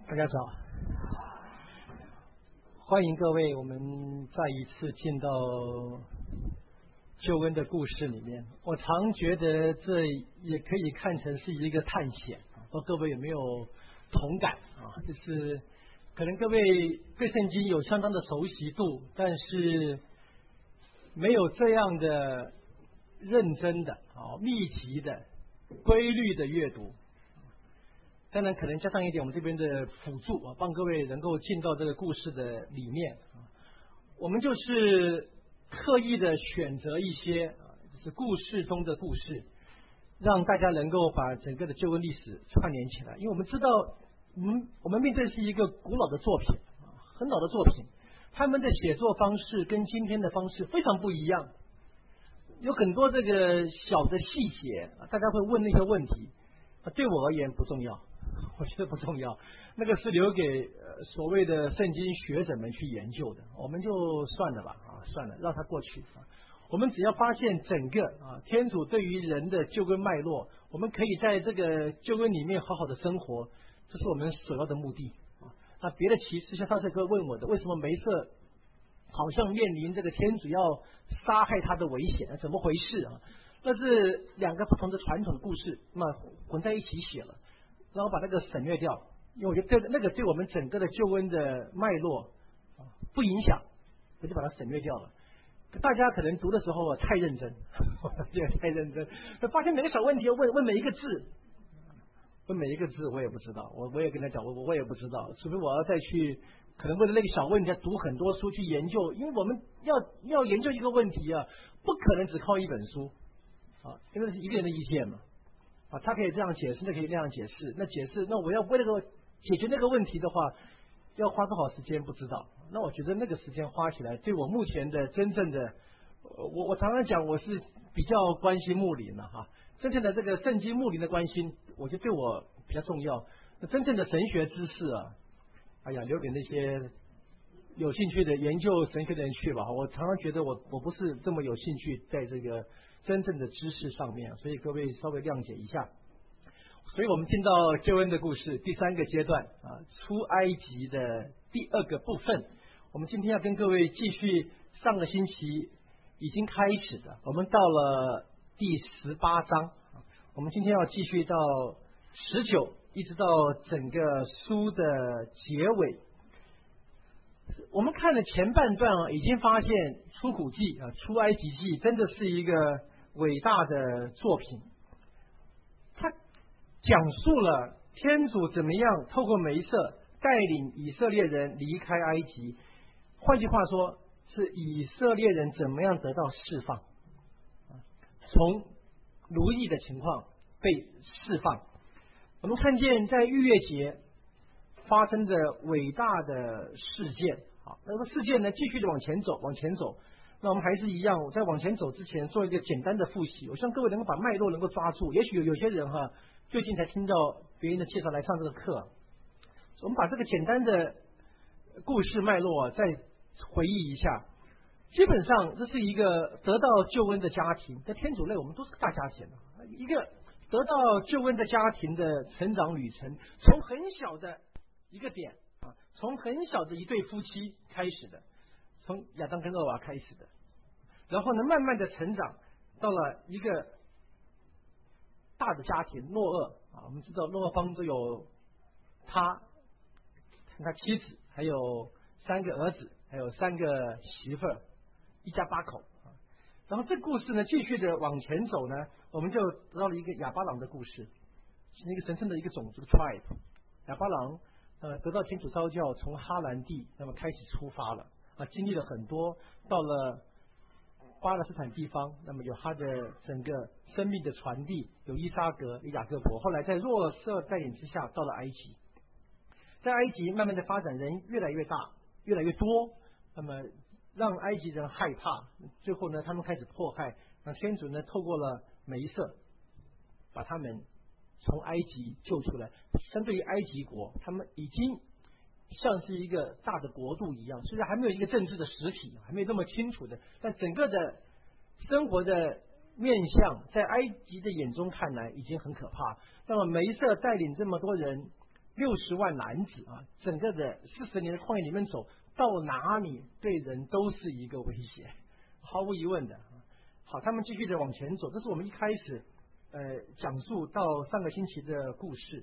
大家早，欢迎各位，我们再一次进到救恩的故事里面。我常觉得这也可以看成是一个探险，不知道各位有没有同感啊？就是可能各位对圣经有相当的熟悉度，但是没有这样的认真的密集的规律的阅读。当然可能加上一点我们这边的辅助帮各位能够进到这个故事的里面。我们就是刻意的选择一些就是故事中的故事，让大家能够把整个的救恩历史串联起来。因为我们知道我们面对是一个古老的作品，很老的作品，他们的写作方式跟今天的方式非常不一样，有很多这个小的细节大家会问那些问题，对我而言不重要，我觉得不重要，那个是留给所谓的圣经学者们去研究的，我们就算了吧，算了，让它过去。我们只要发现整个天主对于人的救恩脉络，我们可以在这个救恩里面好好的生活，这是我们首要的目的。那别的其次，像上次哥问我的，为什么梅瑟好像面临这个天主要杀害他的危险，怎么回事啊？那是两个不同的传统的故事，那么混在一起写了，然后把那个省略掉，因为我觉得那个对我们整个的救恩的脉络不影响，我就把它省略掉了。大家可能读的时候太认真，太认真，发现每个小问题问每一个字，问每一个字我也不知道，我也跟他讲，我也不知道，除非我要再去可能为了那个小问题读很多书去研究，因为我们要研究一个问题不可能只靠一本书因为是一个人的意见嘛他可以这样解释，那可以那样解释，那我要为了解决那个问题的话，要花多少时间不知道。那我觉得那个时间花起来，对我目前的真正的我常常讲我是比较关心牧灵了真正的这个圣经牧灵的关心，我觉得对我比较重要。那真正的神学知识留给那些有兴趣的研究神学的人去吧。我常常觉得我不是这么有兴趣在这个真正的知识上面，所以各位稍微谅解一下。所以我们进到救恩的故事第三个阶段出埃及的第二个部分。我们今天要跟各位继续上个星期已经开始的，我们到了第18章，我们今天要继续到19，一直到整个书的结尾。我们看了前半段已经发现出谷记出埃及记真的是一个伟大的作品。他讲述了天主怎么样透过梅瑟带领以色列人离开埃及，换句话说是以色列人怎么样得到释放，从奴役的情况被释放。我们看见在逾越节发生的伟大的事件，那个事件呢继续的往前走。那我们还是一样，在往前走之前做一个简单的复习，我希望各位能够把脉络能够抓住。也许有些人最近才听到别人的介绍来上这个课，我们把这个简单的故事脉络再回忆一下。基本上这是一个得到救恩的家庭，在天主内我们都是大家庭，一个得到救恩的家庭的成长旅程，从很小的一个点从很小的一对夫妻开始的，从亚当跟厄娃开始的，然后呢慢慢的成长到了一个大的家庭诺厄我们知道诺厄方舟有他妻子，还有3个儿子，还有3个媳妇儿，一家8口然后这故事呢继续的往前走呢，我们就得到了一个亚巴郎的故事，是一个神圣的一个种族的 tribe。 亚巴郎得到天主召叫，从哈兰地那么开始出发了经历了很多，到了巴勒斯坦地方，那么有他的整个生命的传递，有伊撒格，有雅各伯，后来在若瑟带领之下到了埃及，在埃及慢慢的发展，人越来越大，越来越多，那么让埃及人害怕，最后呢他们开始迫害，那天主呢透过了梅瑟把他们从埃及救出来。相对于埃及国，他们已经像是一个大的国度一样，虽然还没有一个政治的实体，还没有那么清楚的，但整个的生活的面向在埃及的眼中看来已经很可怕。那么梅瑟带领这么多人 60万男子啊，整个的40年的旷野里面走到哪里，对人都是一个威胁，毫无疑问的。好，他们继续的往前走，这是我们一开始讲述到上个星期的故事。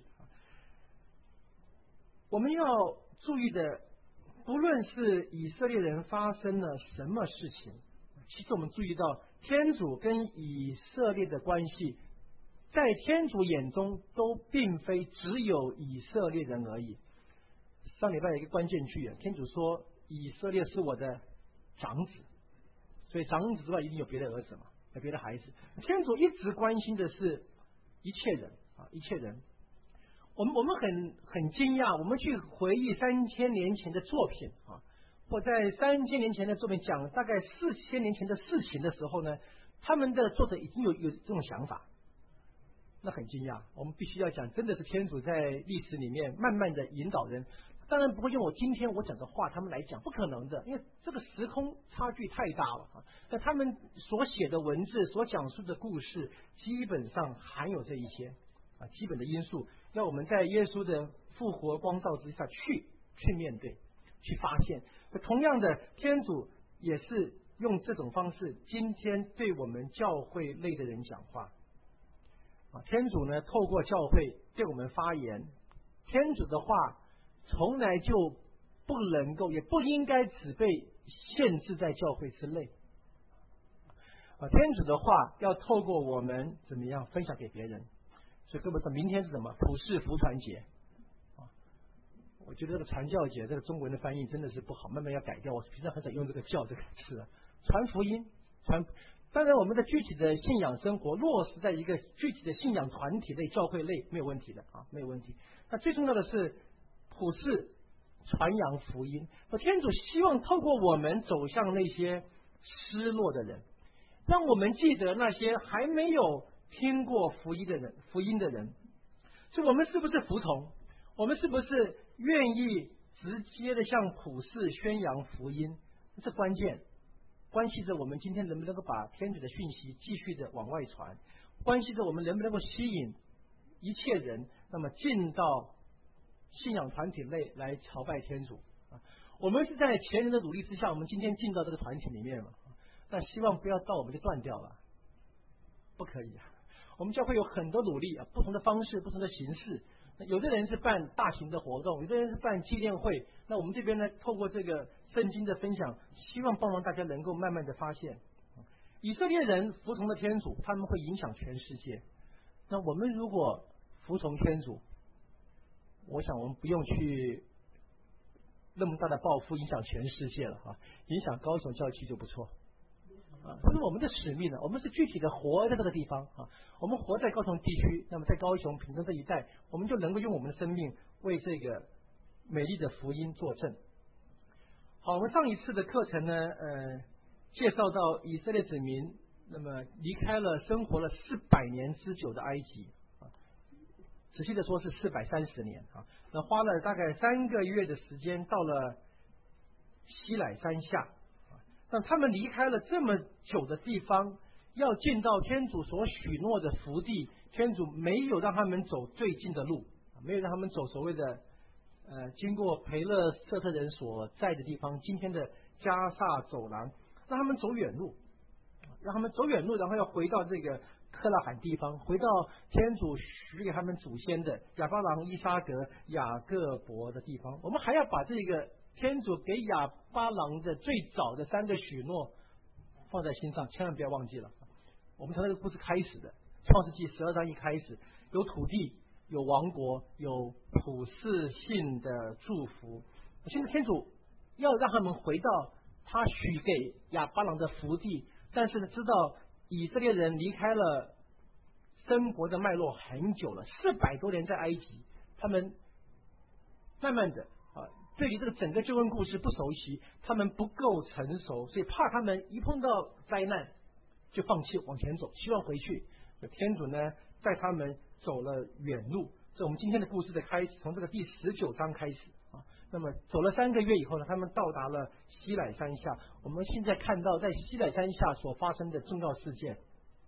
我们要注意的，不论是以色列人发生了什么事情，其实我们注意到天主跟以色列的关系，在天主眼中都并非只有以色列人而已。上礼拜有一个关键句，天主说以色列是我的长子，所以长子之外一定有别的儿子嘛，有别的孩子。天主一直关心的是一切人啊，一切人。我们很惊讶，我们去回忆3000年前的作品啊，或在3000年前的作品讲大概4000年前的事情的时候呢，他们的作者已经有这种想法，那很惊讶。我们必须要讲，真的是天主在历史里面慢慢的引导人，当然不会用我今天我讲的话他们来讲，不可能的，因为这个时空差距太大了啊。那他们所写的文字，所讲述的故事，基本上含有这一些啊基本的因素，要我们在耶稣的复活光照之下去面对，去发现。同样的，天主也是用这种方式，今天对我们教会内的人讲话啊。天主呢，透过教会对我们发言，天主的话从来就不能够，也不应该只被限制在教会之内啊。天主的话要透过我们怎么样分享给别人。所以各位说，明天是什么？普世福传节啊！我觉得这个传教节这个中文的翻译真的是不好，慢慢要改掉。我平常很少用这个教这个词啊，传福音，当然我们的具体的信仰生活落实在一个具体的信仰团体内、教会内没有问题的啊，没有问题。那最重要的是普世传扬福音。天主希望透过我们走向那些失落的人，让我们记得那些还没有听过福音的人，所以我们是不是服从？我们是不是愿意直接的向普世宣扬福音？这关键，关系着我们今天能不能够把天主的讯息继续的往外传，关系着我们能不能够吸引一切人，那么进到信仰团体内来朝拜天主啊。我们是在前人的努力之下，我们今天进到这个团体里面嘛，但希望不要到我们就断掉了，不可以啊。我们教会有很多努力啊，不同的方式，不同的形式。有的人是办大型的活动，有的人是办纪念会。那我们这边呢，透过这个圣经的分享，希望帮忙大家能够慢慢的发现，以色列人服从的天主，他们会影响全世界。那我们如果服从天主，我想我们不用去那么大的抱负影响全世界了啊，影响高雄教区就不错。这是我们的使命呢，我们是具体的活在这个地方啊，我们活在高雄地区，那么在高雄屏东这一带，我们就能够用我们的生命为这个美丽的福音作证。好，我们上一次的课程呢，介绍到以色列子民，那么离开了生活了400年之久的埃及啊，仔细的说是430年啊，那花了大概3个月的时间到了西乃山下。但他们离开了这么久的地方，要进到天主所许诺的福地，天主没有让他们走最近的路，没有让他们走所谓的经过培勒瑟特人所在的地方，今天的加萨走廊，让他们走远路，然后要回到这个克拉罕地方，回到天主许给他们祖先的亚巴郎、伊撒格、雅各伯的地方。我们还要把这个天主给亚巴郎的最早的3个许诺放在心上，千万不要忘记了。我们从这个故事开始的，创世纪12章一开始，有土地，有王国，有普世性的祝福。现在天主要让他们回到他许给亚巴郎的福地，但是呢，知道以色列人离开了生活的脉络很久了，400多年在埃及，他们慢慢的对于这个整个救恩故事不熟悉，他们不够成熟，所以怕他们一碰到灾难就放弃往前走，希望回去。天主呢带他们走了远路，这我们今天的故事的开始，从这个第19章开始啊。那么走了3个月以后呢，他们到达了西乃山下。我们现在看到在西乃山下所发生的重要事件。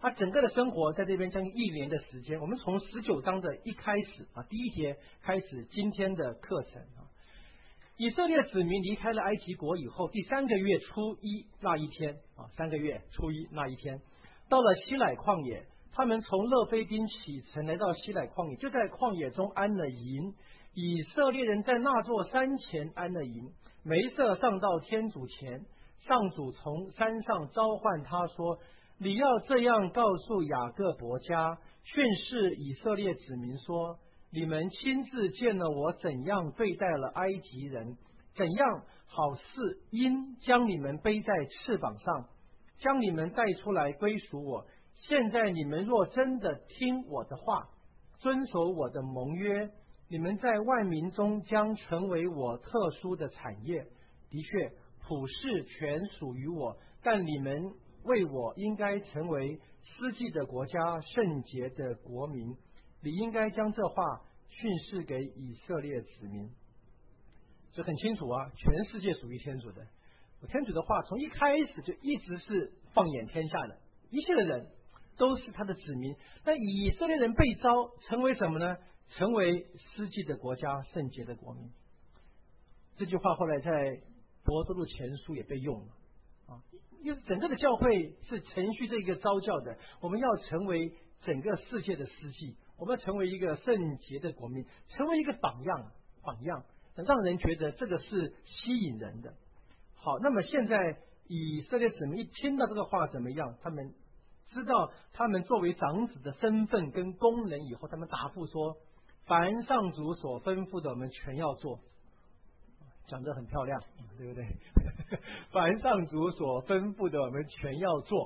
他整个的生活在这边将近1年的时间。我们从19章的一开始第一节开始今天的课程以色列子民离开了埃及国以后，第3个月初一那一天3个月初一那一天，到了西乃旷野，他们从勒非丁启程来到西乃旷野，就在旷野中安了营。以色列人在那座山前安了营。梅瑟上到天主前，上主从山上召唤他说：你要这样告诉雅各伯家，训示以色列子民说：你们亲自见了我怎样对待了埃及人，怎样好似鹰将你们背在翅膀上，将你们带出来归属我。现在你们若真的听我的话，遵守我的盟约，你们在万民中将成为我特殊的产业。的确，普世全属于我，但你们为我应该成为司祭的国家，圣洁的国民。你应该将这话训示给以色列子民。这很清楚全世界属于天主的。天主的话从一开始就一直是放眼天下的，一切的人都是他的子民。但以色列人被召成为什么呢？成为司祭的国家，圣洁的国民。这句话后来在伯多禄前书也被用了因为整个的教会是承续这个召教的，我们要成为整个世界的司祭，我们要成为一个圣洁的国民，成为一个榜样，让人觉得这个是吸引人的。好，那么现在以色列子民一听到这个话怎么样？他们知道他们作为长子的身份跟功能以后，他们答复说：凡上主所吩咐的，我们全要做。讲得很漂亮，对不对？凡上主所吩咐的，我们全要做。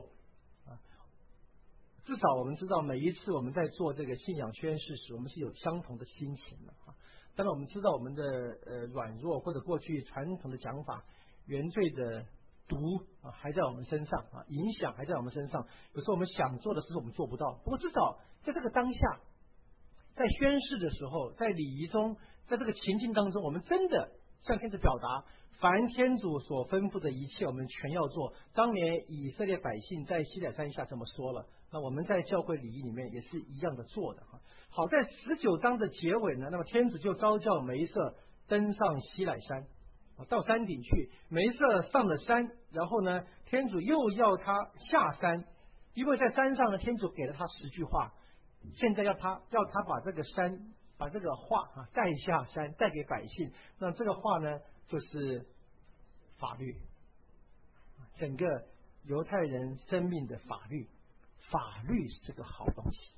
至少我们知道，每一次我们在做这个信仰宣誓时，我们是有相同的心情的。当然，我们知道我们的软弱，或者过去传统的讲法，原罪的毒还在我们身上影响还在我们身上。有时候我们想做的事，我们做不到。不过至少在这个当下，在宣誓的时候，在礼仪中，在这个情境当中，我们真的向天主表达，凡天主所吩咐的一切，我们全要做。当年以色列百姓在西乃山下这么说了，那我们在教会礼仪里面也是一样的做的。好，在19章的结尾呢，那么天主就召叫梅瑟登上西乃山，到山顶去。梅瑟上了山，然后呢，天主又要他下山，因为在山上呢，天主给了他10句话，现在要他把这个山，把这个话带下山，带给百姓。那这个话呢，就是法律，整个犹太人生命的法律。法律是个好东西，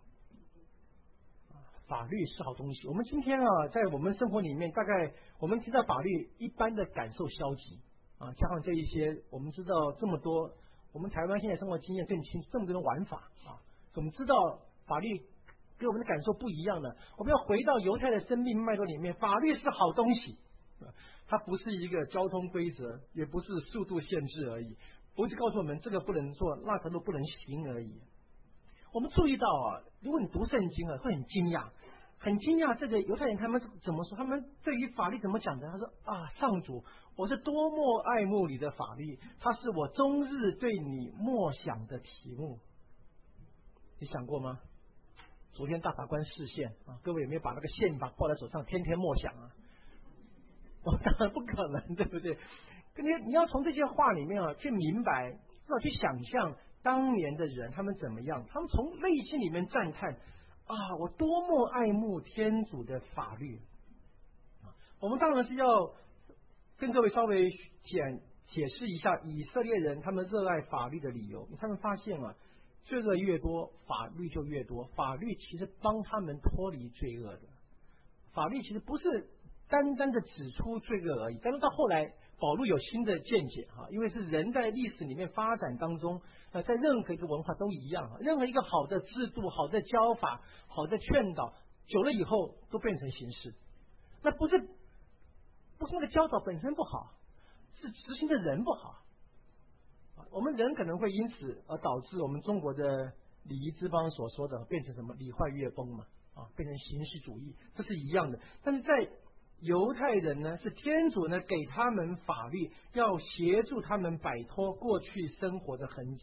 法律是好东西。我们今天在我们生活里面，大概我们听到法律一般的感受消极加上这一些我们知道这么多，我们台湾现在生活经验更清楚，这么多的玩法我们知道法律给我们的感受不一样的。我们要回到犹太的生命脉络里面，法律是好东西，它不是一个交通规则，也不是速度限制而已，不是告诉我们这个不能做，那条路不能行而已。我们注意到如果你读圣经会很惊讶，这个犹太人他们怎么说？他们对于法律怎么讲的？他说上主，我是多么爱慕你的法律，它是我终日对你默想的题目。你想过吗？昨天大法官释宪各位有没有把那个宪法抱在手上，天天默想当然不可能，对不对？你要从这些话里面去明白，至少去想象当年的人他们怎么样，他们从内心里面赞叹我多么爱慕天主的法律。我们当然是要跟各位稍微解释一下以色列人他们热爱法律的理由。他们发现罪恶越多，法律就越多。法律其实帮他们脱离罪恶的，法律其实不是单单的指出罪恶而已。但是到后来保禄有新的见解因为是人在历史里面发展当中在任何一个文化都一样任何一个好的制度、好的教法、好的劝导，久了以后都变成形式。那不是那个教导本身不好，是执行的人不好。我们人可能会因此而导致我们中国的礼仪之邦所说的变成什么礼坏乐风嘛变成形式主义，这是一样的。但是在犹太人呢，是天主呢给他们法律，要协助他们摆脱过去生活的痕迹，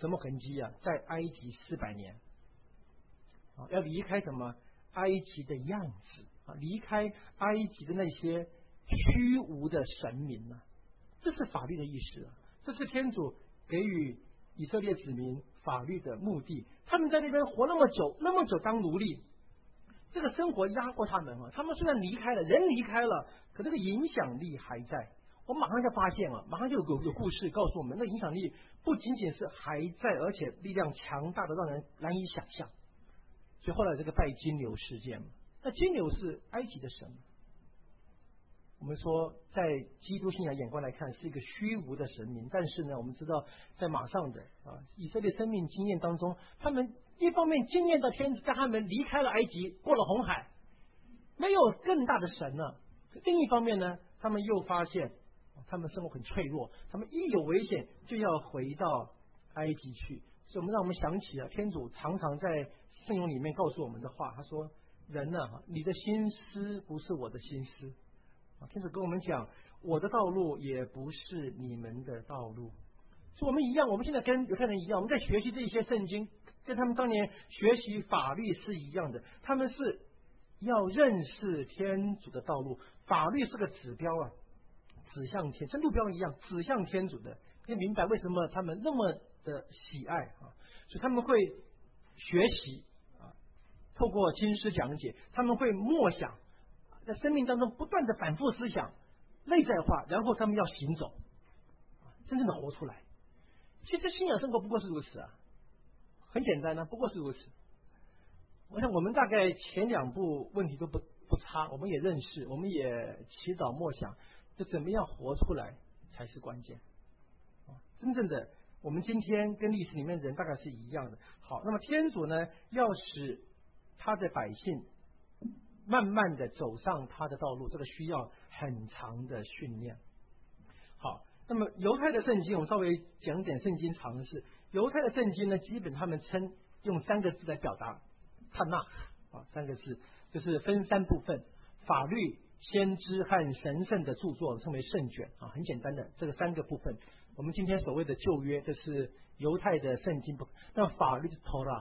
什么痕迹啊？在埃及400年啊，要离开什么埃及的样子啊，离开埃及的那些虚无的神明啊，这是法律的意思啊，这是天主给予以色列子民法律的目的。他们在那边活那么久当奴隶，这个生活压过他们啊。他们虽然离开了，人离开了，可这个影响力还在。我马上就发现了，马上就有故事告诉我们，那影响力不仅仅是还在，而且力量强大的让人难以想象。所以后来这个拜金牛事件嘛，那金牛是埃及的神。我们说，在基督信仰眼光来看，是一个虚无的神明。但是呢，我们知道，在马上的以色列生命经验当中，他们一方面经验到天主在他们离开了埃及，过了红海，没有更大的神了；另一方面呢，他们又发现他们生活很脆弱，他们一有危险就要回到埃及去。所以，让我们想起天主常常在圣咏里面告诉我们的话，他说：“人啊，你的心思不是我的心思。”天主跟我们讲，我的道路也不是你们的道路。所以我们一样，我们现在跟犹太人一样，我们在学习这些圣经，跟他们当年学习法律是一样的。他们是要认识天主的道路，法律是个指标啊，指向天，像路标一样指向天主的。你明白为什么他们那么的喜爱啊？所以他们会学习啊，透过经师讲解，他们会默想。在生命当中不断的反复思想，内在化，然后他们要行走，真正的活出来。其实信仰生活不过是如此啊，很简单啊，不过是如此。我想我们大概前2步问题都不差，我们也认识，我们也祈祷默想，这怎么样活出来才是关键。真正的我们今天跟历史里面人大概是一样的。好，那么天主呢，要使他的百姓慢慢的走上他的道路，这个需要很长的训练。好，那么犹太的圣经，我们稍微讲点圣经常识。犹太的圣经呢，基本他们称用3个字来表达，塔纳3个字，就是分3部分：法律、先知和神圣的著作，称为圣卷啊，很简单的这个3个部分。我们今天所谓的旧约，这是犹太的圣经部分。那法律是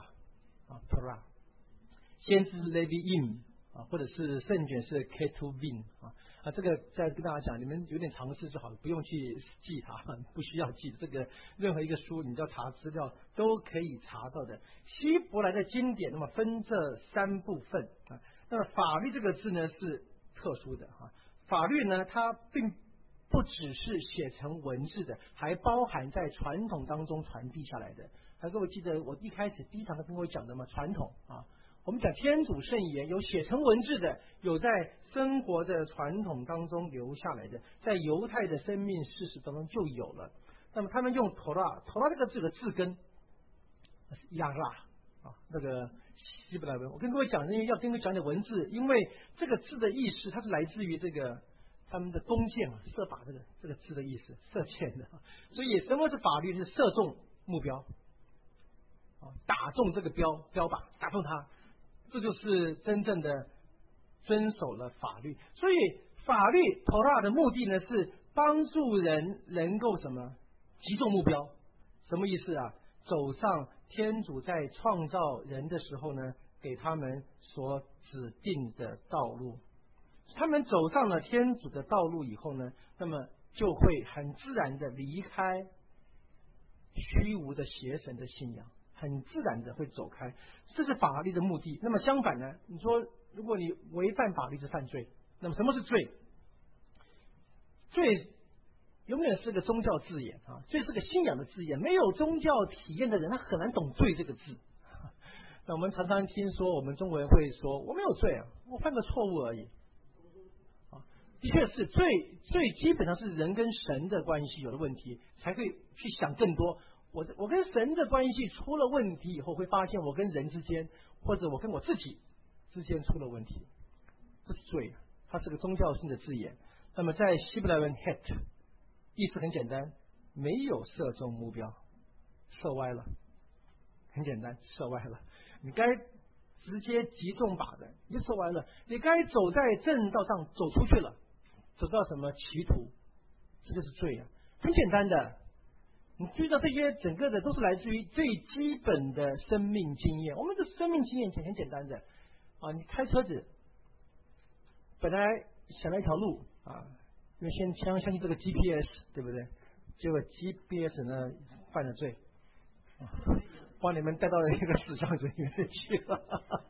Torah 先知是 Leviim。或者是圣卷是 Ketuvim 这个再跟大家讲，你们有点常识就好了，不用去记它，不需要记。这个任何一个书，你要查资料都可以查到的。希伯来的经典，那么分这3部分那么法律这个字呢是特殊的法律呢，它并不只是写成文字的，还包含在传统当中传递下来的。各位记得我一开始第一堂跟各位讲的嘛，传统我们讲天主圣言，有写成文字的，有在生活的传统当中留下来的，在犹太的生命事实当中就有了。那么他们用托拉这个字的字根亚拉那个希伯来文。我跟各位讲，因为要跟各位讲点文字，因为这个字的意思它是来自于这个他们的弓箭射靶这个字的意思，射箭的。所以什么是法律？是射中目标打中这个标靶，打中它。这就是真正的遵守了法律。所以法律 Torah 的目的呢，是帮助人能够什么击中目标。什么意思啊？走上天主在创造人的时候呢，给他们所指定的道路。他们走上了天主的道路以后呢，那么就会很自然的离开虚无的邪神的信仰，很自然的会走开，这是法律的目的。那么相反呢，你说如果你违反法律是犯罪，那么什么是罪？罪永远是个宗教字眼罪是个信仰的字眼。没有宗教体验的人，他很难懂罪这个字。那我们常常听说，我们中国人会说我没有罪我犯个错误而已。的确是罪基本上是人跟神的关系有了问题，才会去想更多。我跟神的关系出了问题以后，会发现我跟人之间，或者我跟我自己之间出了问题，这是罪，它是个宗教性的字眼。那么在希伯来文 het 意思很简单，没有射中目标，射歪了，很简单，射歪了。你该直接击中靶的，你射歪了；你该走在正道上走出去了，走到什么歧途，这就是罪很简单的。 你注意到这些整个的都是来自于最基本的生命经验。我们的生命经验很简单的啊，你开车子，本来想了一条路啊，因为先相信这个 GPS 对不对？结果 GPS 呢犯了罪，把你们带到了一个死巷子里面去了。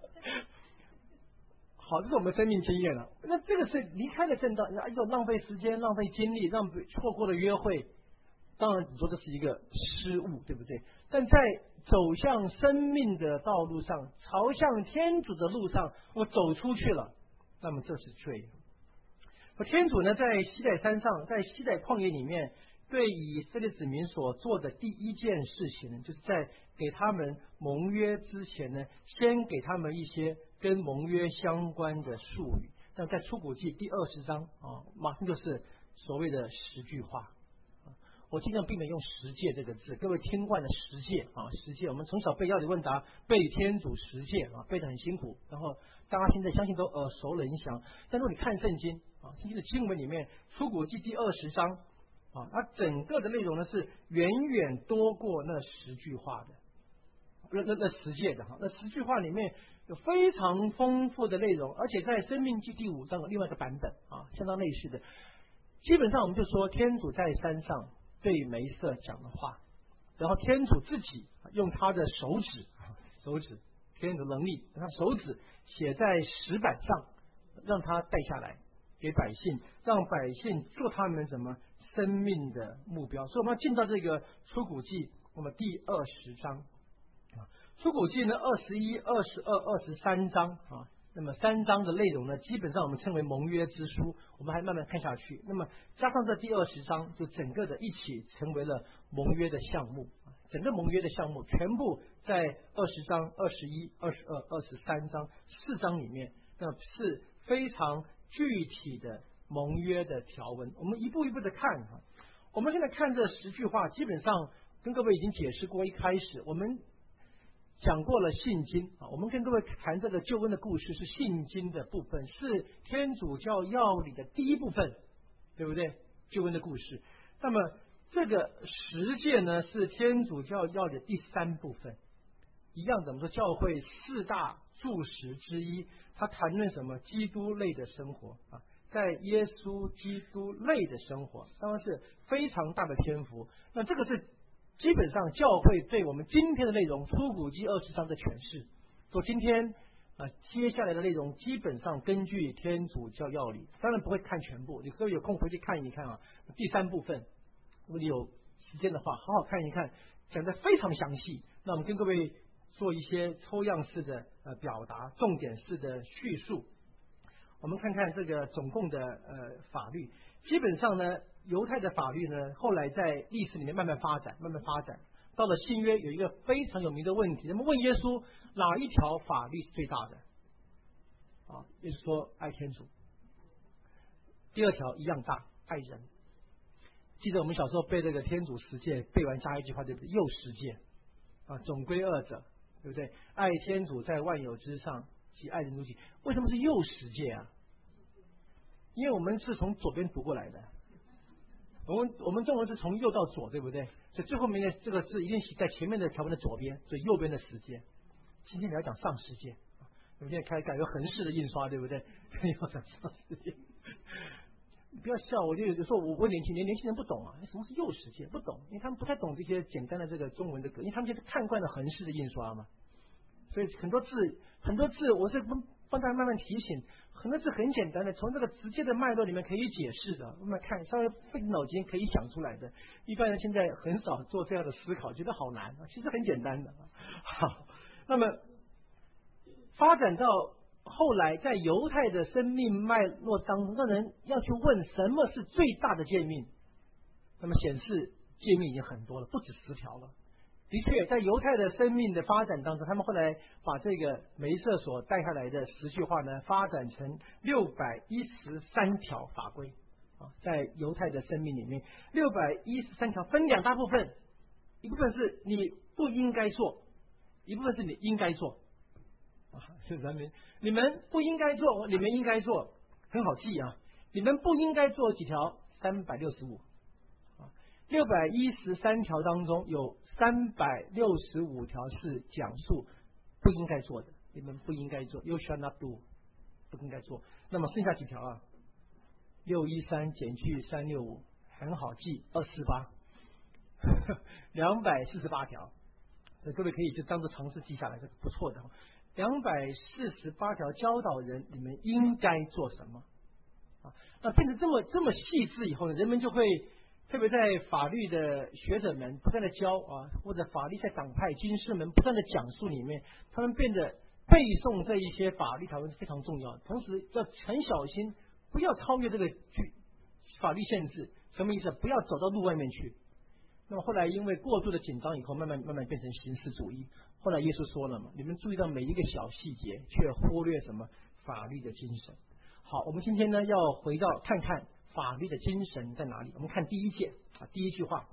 好，这是我们生命经验了。那这个是离开了正道，又浪费时间、浪费精力、错过了约会。当然，你说这是一个失误，对不对？但在走向生命的道路上，朝向天主的路上，我走出去了，那么这是罪。天主呢，在西奈山上，在西奈旷野里面，对以色列子民所做的第一件事情呢，就是在给他们盟约之前呢，先给他们一些跟盟约相关的术语。但在出谷记第20章啊，马上就是所谓的10句话。我尽量避免用10诫这个字，各位听惯了10诫啊，10诫我们从小背要理问答，背天主10诫啊，背得很辛苦，然后大家现在相信都耳熟能详。但如果你看圣经啊，圣经的经文里面，出谷记第20章啊，它整个的内容呢是远远多过那10句话的，那10诫的哈，那10句话里面有非常丰富的内容，而且在生命记第5章有另外一个版本啊，相当类似的。基本上我们就说天主在山上对梅瑟讲的话，然后天主自己用他的手指，天主能力，他手指写在石板上，让他带下来给百姓，让百姓做他们什么生命的目标。所以我们要进到这个出谷记，我们第20章，出谷记呢21、22、23章啊。那么3章的内容呢，基本上我们称为盟约之书，我们还慢慢看下去。那么加上这第20章，就整个的一起成为了盟约的项目。整个盟约的项目全部在20章、21、22、23章4章里面，那是非常具体的盟约的条文。我们一步一步的看啊，我们现在看这10句话，基本上跟各位已经解释过，一开始我们讲过了信经啊，我们跟各位谈这个救恩的故事是信经的部分，是天主教要理的第一部分，对不对？救恩的故事。那么这个10诫呢，是天主教要理的第3部分。一样的，我们说教会4大柱石之一，它谈论什么？基督类的生活啊，在耶稣基督类的生活，当然是非常大的篇幅。那这个是基本上教会对我们今天的内容出谷记20章的诠释，说今天接下来的内容基本上根据天主教要理，当然不会看全部，你各位有空回去看一看啊。第3部分，如果你有时间的话，好好看一看，讲得非常详细。那我们跟各位做一些抽样式的表达，重点式的叙述。我们看看这个总共的法律，基本上呢，犹太的法律呢，后来在历史里面慢慢发展，到了新约有一个非常有名的问题，人们问耶稣哪一条法律是最大的啊？耶稣说爱天主。第2条一样大，爱人。记得我们小时候背这个天主10诫，背完加一句话，对不对？又10诫啊，总归2者，对不对？爱天主在万有之上，及爱人如己。为什么是又10诫啊？因为我们是从左边读过来的，我们中文是从右到左，对不对？所以最后面的这个字一定写在前面的条文的左边，所以右边的10诫。今天你要讲上10诫，我们现在改个横式的印刷，对不对？要讲上10诫。你不要笑，我就有时候我问年轻人不懂啊，什么是又10诫？不懂，因为他们不太懂这些简单的这个中文的格，因为他们就是看惯了横式的印刷嘛。所以很多字，我是帮大家慢慢提醒，很多字很简单的，从这个直接的脉络里面可以解释的，慢慢看，稍微费脑筋可以想出来的。一般人现在很少做这样的思考，觉得好难啊，其实很简单的。好，那么发展到后来，在犹太的生命脉络当中，让人要去问什么是最大的诫命，那么显示诫命已经很多了，不止10条了。的确，在犹太的生命的发展当中，他们后来把这个梅瑟所带下来的10句话呢，发展成613条法规啊，在犹太的生命里面，613条分2大部分，一部分是你不应该做，一部分是你应该做啊。你们不应该做，你们应该做，很好记啊。你们不应该做几条？365。 613条当中有365条是讲述不应该做的，你们不应该做 ，You shall not do， 不应该做。那么剩下几条啊？613减去365，很好记，248，248条。各位可以就当做尝试记下来，这个不错的。248条教导人你们应该做什么啊？那变得这么细致以后呢，人们就会特别在法律的学者们不断的教啊，或者法律在党派军师们不断的讲述里面，他们变得背诵这一些法律条文是非常重要的，同时要很小心，不要超越这个法律限制。什么意思？不要走到路外面去。那么后来因为过度的紧张以后，慢慢变成形式主义。后来耶稣说了嘛，你们注意到每一个小细节，却忽略什么法律的精神。好，我们今天呢要回到看看法律的精神在哪里。我们看第一节啊，第一句话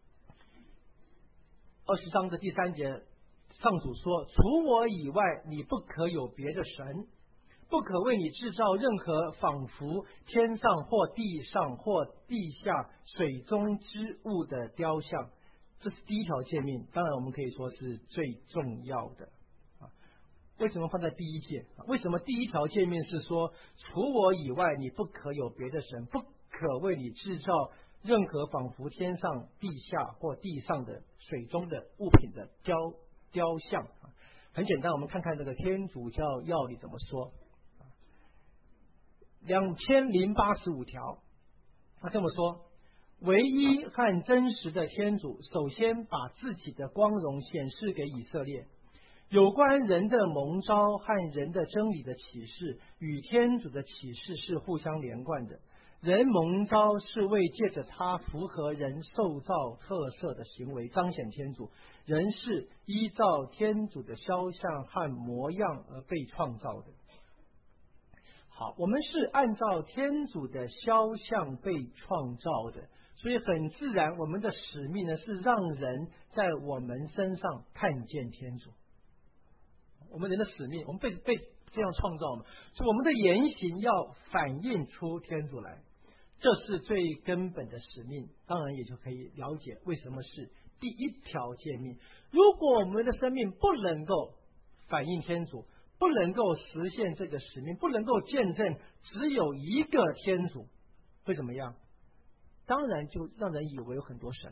，20章的第3节，上主说：除我以外，你不可有别的神，不可为你制造任何仿佛天上或地上或地下水中之物的雕像。这是第一条诫命，当然我们可以说是最重要的啊。为什么放在第一诫？为什么第一条诫命是说除我以外，你不可有别的神，不可为你制造任何仿佛天上、地下或地上的水中的物品的雕像？很简单，我们看看这个天主教要理怎么说。2085条，他这么说：唯一和真实的天主首先把自己的光荣显示给以色列，有关人的蒙召和人的真理的启示与天主的启示是互相连贯的。人蒙召是为借着他符合人受造特色的行为彰显天主，人是依照天主的肖像和模样而被创造的。好，我们是按照天主的肖像被创造的，所以很自然我们的使命呢是让人在我们身上看见天主。我们人的使命，我们被这样创造嘛，所以我们的言行要反映出天主来，这是最根本的使命。当然也就可以了解为什么是第一条诫命。如果我们的生命不能够反映天主，不能够实现这个使命，不能够见证只有一个天主，会怎么样？当然就让人以为有很多神，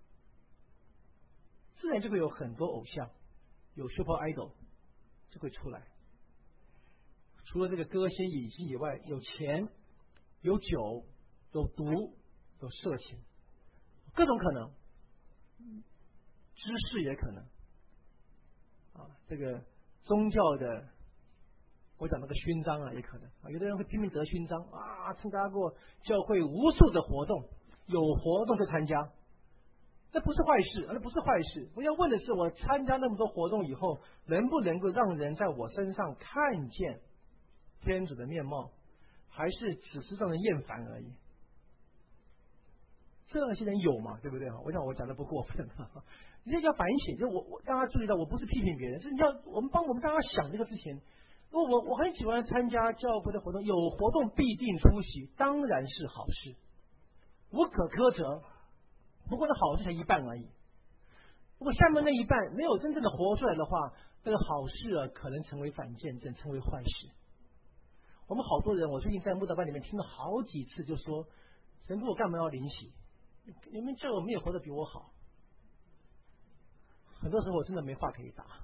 自然就会有很多偶像，有 super idol 就会出来。除了这个歌仙影星以外，有钱、有酒、有毒、有色情，各种可能，知识也可能啊，这个宗教的，我讲那个勋章啊，也可能啊。有的人会拼命得勋章啊，参加过教会无数的活动，有活动就参加，那不是坏事，那不是坏事。我要问的是，我参加那么多活动以后，能不能够让人在我身上看见天主的面貌，还是只是让人厌烦而已？这些人有嘛？对不对？我想我讲的不过分，你这叫反省。就我大家注意到，我不是批评别人，是我们帮我们大家想这个事情。我很喜欢参加教会的活动，有活动必定出席，当然是好事，无可苛责。不过那好事才一半而已。如果下面那一半没有真正的活出来的话，这个好事啊，可能成为反见证，成为坏事。我们好多人，我最近在慕道班里面听了好几次，就说神父，我干嘛要灵洗？你们叫我们也活得比我好。很多时候我真的没话可以打。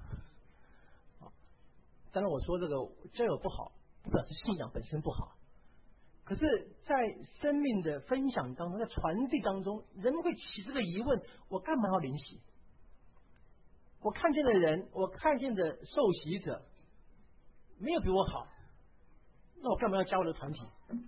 当然我说这个交友不好，不表示信仰本身不好。可是在生命的分享当中，在传递当中，人们会起这个疑问：我干嘛要灵洗？我看见的人，我看见的受洗者没有比我好，那我干嘛要加入这个团体？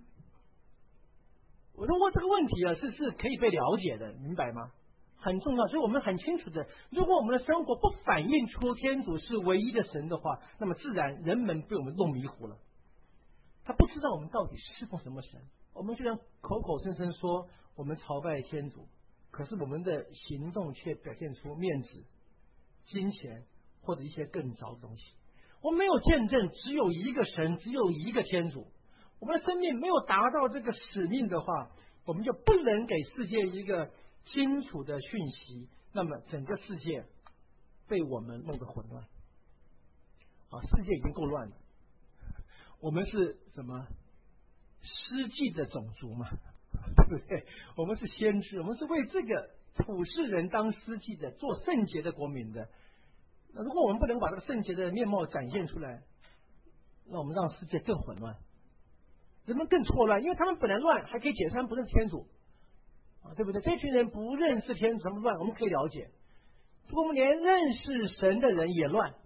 我说这个问题啊，是可以被了解的，明白吗？很重要，所以我们很清楚的，如果我们的生活不反映出天主是唯一的神的话，那么自然人们被我们弄迷糊了，他不知道我们到底侍奉什么神。我们虽然口口声声说我们朝拜天主，可是我们的行动却表现出面子、金钱或者一些更糟的东西。我们没有见证只有一个神，只有一个天主。我们的生命没有达到这个使命的话，我们就不能给世界一个清楚的讯息，那么整个世界被我们弄得混乱。世界已经够乱了，我们是什么失祭的种族嘛，对不对？我们是先知，我们是为这个普世人当司祭的，做圣洁的国民的。那如果我们不能把这个圣洁的面貌展现出来，那我们让世界更混乱，人们更错乱，因为他们本来乱，还可以解释他们不认识天主对不对？这群人不认识天主，他们乱，我们可以了解。如果我们连认识神的人也乱，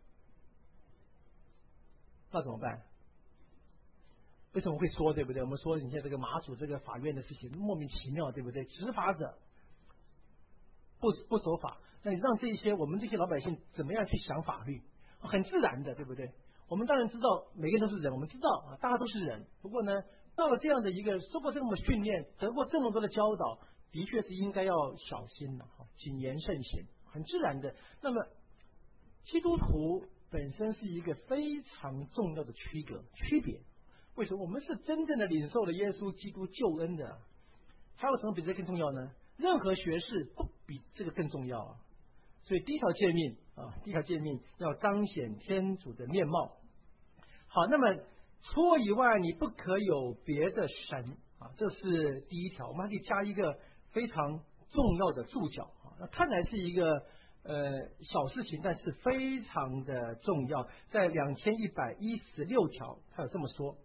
那怎么办？为什么会说，对不对？我们说你现在这个马祖这个法院的事情莫名其妙，对不对？执法者不守法，那你让这些我们这些老百姓怎么样去想法律？很自然的，对不对？我们当然知道每个人都是人，我们知道大家都是人。不过呢，到了这样的一个受过这么训练，得过这么多的教导，的确是应该要小心的，谨言慎行，很自然的。那么，基督徒本身是一个非常重要的区别。为什么？我们是真正的领受了耶稣基督救恩的，还有什么比这更重要呢？任何学识不比这个更重要啊！所以第一条诫命要彰显天主的面貌。好，那么除我以外，你不可有别的神这是第一条。我们还可以加一个非常重要的注脚那看来是一个小事情，但是非常的重要。在2116条，他有这么说。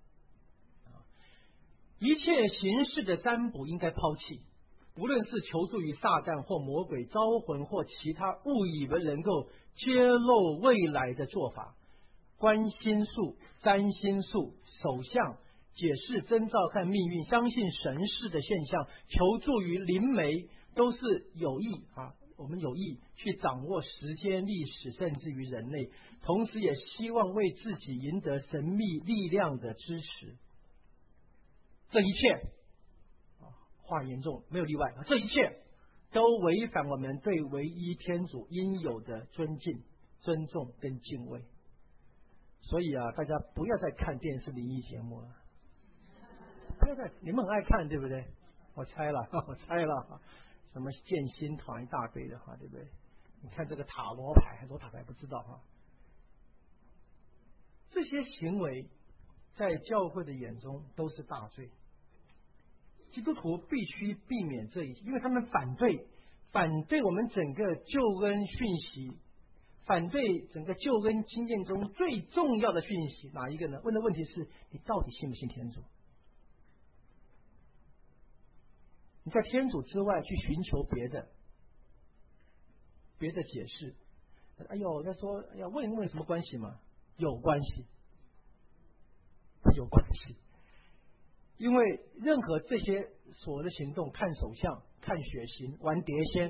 一切形式的占卜应该抛弃，无论是求助于撒旦或魔鬼、招魂或其他误以为能够揭露未来的做法，观心术、占星术、手相、解释征兆、看命运、相信神事的现象、求助于灵媒，都是有意我们有意去掌握时间、历史，甚至于人类，同时也希望为自己赢得神秘力量的支持。这一切话严重，没有例外这一切都违反我们对唯一天主应有的尊敬、尊重跟敬畏。所以大家不要再看电视灵异节目了，不要再，你们很爱看对不对？我猜了什么建心团一大堆的对不对？你看这个塔罗牌，很多塔罗牌不知道这些行为在教会的眼中都是大罪。基督徒必须避免这一切，因为他们反对我们整个救恩讯息，反对整个救恩经验中最重要的讯息。哪一个呢？问的问题是你到底信不信天主？你在天主之外去寻求别的解释。他说问什么关系吗？有关系，因为任何这些所谓的行动，看手相、看血型、玩碟仙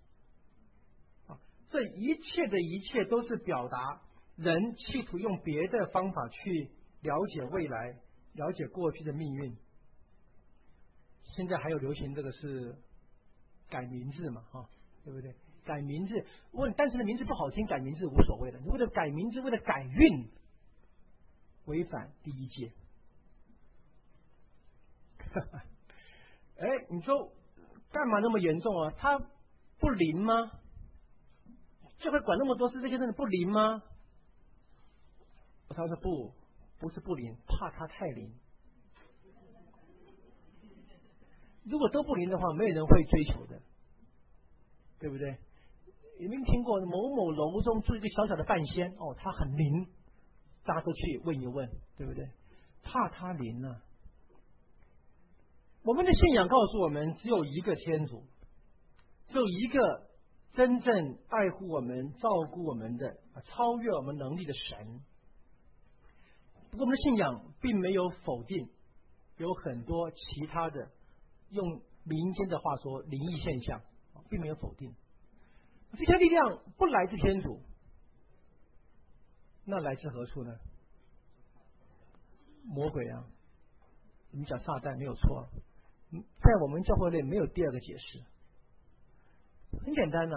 这一切都是表达人企图用别的方法去了解未来、了解过去的命运。现在还有流行这个是改名字嘛对不对？改名字，问单纯的名字不好听，改名字无所谓的。你为了改名字，为了改运，违反第一诫。你说干嘛那么严重他不灵吗？就会管那么多事，这些人不灵吗？他说不是不灵，怕他太灵。如果都不灵的话，没有人会追求的，对不对？有没有听过某某楼中住一个小小的半仙他很灵，大家都去问一问，对不对？怕他灵呢？我们的信仰告诉我们，只有一个天主，只有一个真正爱护我们、照顾我们的、超越我们能力的神。不过我们的信仰并没有否定有很多其他的，用民间的话说灵异现象，并没有否定。这些力量不来自天主，那来自何处呢？魔鬼你们讲撒旦没有错，在我们教会内没有第二个解释，很简单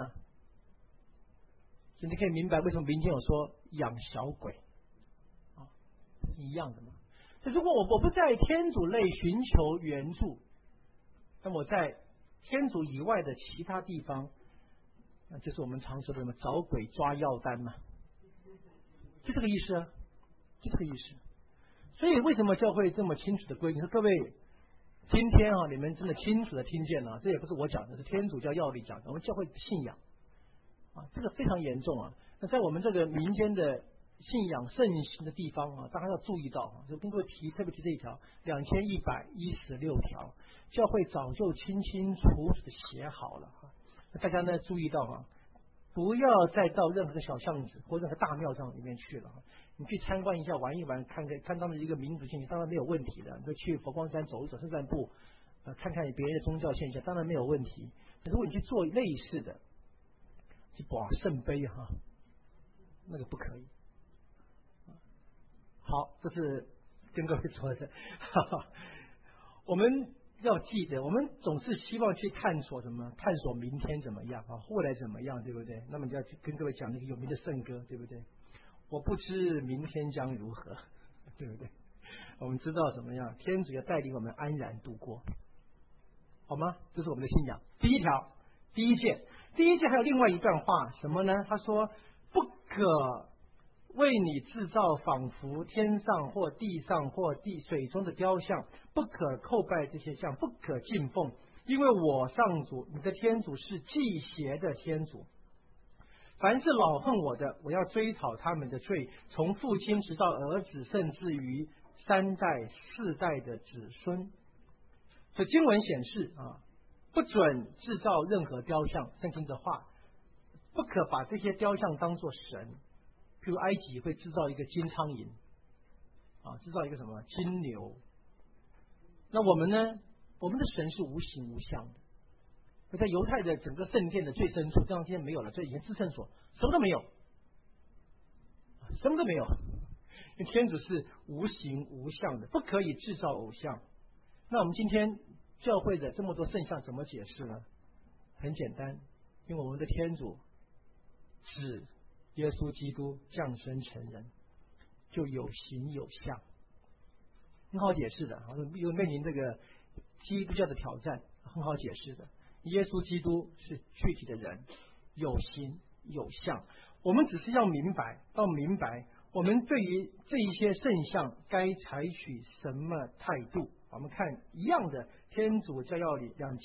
所以你可以明白为什么民间有说养小鬼是一样的嘛。所以如果我不在天主内寻求援助，那么我在天主以外的其他地方，那就是我们常说的什么找鬼抓药单嘛，就这个意思啊，就这个意思。所以为什么教会这么清楚的规定？各位，今天啊，你们真的清楚的听见了，这也不是我讲的，是天主教要理讲的，我们教会信仰啊，这个非常严重啊。那在我们这个民间的信仰盛行的地方啊，大家要注意到啊，就跟各位特别提这一条2116条，教会早就清清楚楚的写好了啊。大家呢注意到啊，不要再到任何的小巷子或任何大庙上里面去了。你去参观一下，玩一玩，看当一个民族性，当然没有问题的。你就去佛光山走一走，散散步，看看别人的宗教现象，当然没有问题。可是如果你去做类似的，去把圣杯哈，那个不可以。好，这是跟各位说的。我们要记得，我们总是希望去探索什么？探索明天怎么样啊？未来怎么样，对不对？那么你要跟各位讲那个有名的圣歌，对不对？我不知明天将如何，对不对？我们知道怎么样？天主要带领我们安然度过，好吗？这是我们的信仰。第一条，第一诫还有另外一段话，什么呢？他说：不可为你制造仿佛天上或地上或水中的雕像，不可叩拜这些像，不可敬奉，因为我上主你的天主是忌邪的天主。凡是老恨我的，我要追讨他们的罪，从父亲直到儿子，甚至于3代4代的子孙。所以经文显示啊，不准制造任何雕像，圣经的话，不可把这些雕像当作神。譬如埃及会制造一个金苍蝇啊，制造一个什么金牛。那我们呢？我们的神是无形无相的。在犹太的整个圣殿的最深处，这样今天没有了，这以前至圣所什么都没有，什么都没有。因为天主是无形无相的，不可以制造偶像。那我们今天教会的这么多圣像怎么解释呢？很简单，因为我们的天主是耶稣基督降生成人，就有形有相，很好解释的。又面临这个基督教的挑战，很好解释的。耶稣基督是具体的人，有形有相。我们只是要明白，我们对于这一些圣像该采取什么态度。我们看一样的天主教要理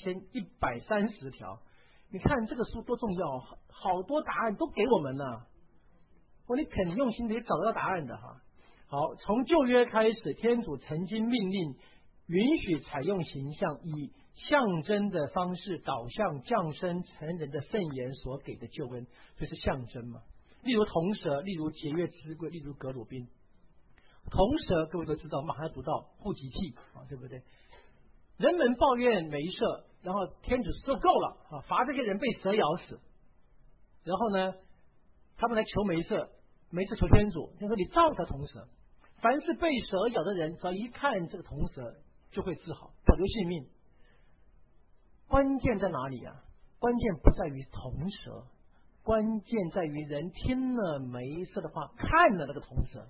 2130条，你看这个书多重要，好多答案都给我们了。你肯用心的也找得到答案的哈。好，从旧约开始，天主曾经命令允许采用形象，以象征的方式导向降生成人的圣言所给的救恩，这是象征嘛。例如铜蛇，例如节约之贵，例如革鲁宾。铜蛇各位都知道，马上读到户籍器啊，对不对？人们抱怨梅瑟，然后天主说够了啊，罚这些人被蛇咬死。然后呢，他们来求梅瑟求天主，他说你照他铜蛇，凡是被蛇咬的人，只要一看这个铜蛇就会治好，保留性命。关键在哪里啊？关键不在于铜蛇，关键在于人听了梅瑟的话，看了那个铜蛇，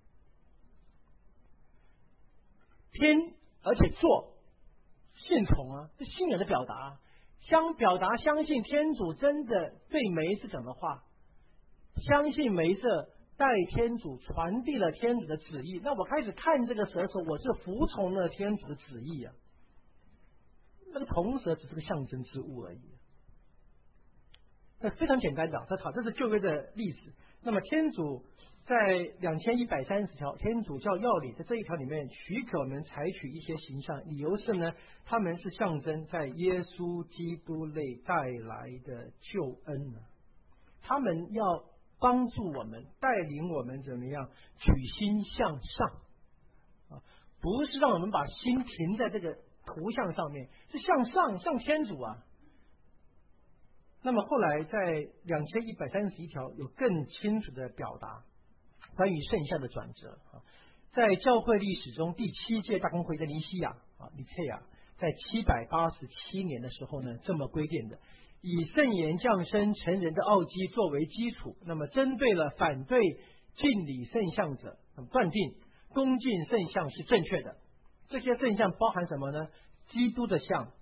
听而且做，信从啊，这信仰的表达，相信天主真的对梅瑟讲的话，相信梅瑟代天主传递了天主的旨意。那我开始看这个蛇的时候，我是服从了天主的旨意啊。那个铜蛇只是个象征之物而已，那非常简单的，这是旧约的例子。那么天主在2130条天主教要理，在这一条里面许可我们采取一些形象，理由是呢，他们是象征在耶稣基督内带来的救恩，他们要帮助我们，带领我们怎么样举心向上啊，不是让我们把心停在这个图像上面，是向上，向天主啊。那么后来在2131条有更清楚的表达关于圣像的转折啊，在教会历史中第7届大公会在尼西亚啊，尼塞亚，在787年的时候呢，这么规定的，以圣言降生成人的奥基作为基础，那么针对了反对敬礼圣像者，那么断定恭敬圣像是正确的。这些圣像包含什么呢？基督的像、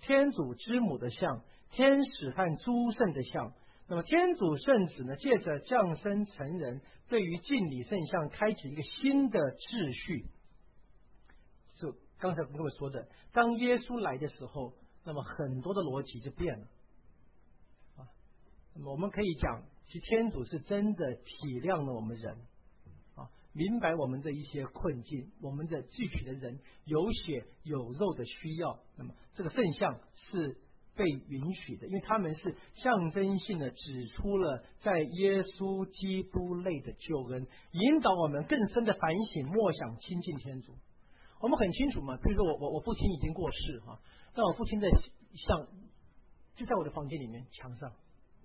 天主之母的像，天使和诸圣的像。那么天主圣子呢，借着降生成人，对于敬礼圣像开启一个新的秩序。就刚才跟我说的，当耶稣来的时候，那么很多的逻辑就变了啊。那么我们可以讲，其实天主是真的体谅了我们人啊，明白我们的一些困境，我们的具体的人有血有肉的需要。那么这个圣像是被允许的，因为他们是象征性的指出了在耶稣基督内的救恩，引导我们更深的反省默想亲近天主。我们很清楚嘛，比如说我父亲已经过世哈，但我父亲的像就在我的房间里面墙上。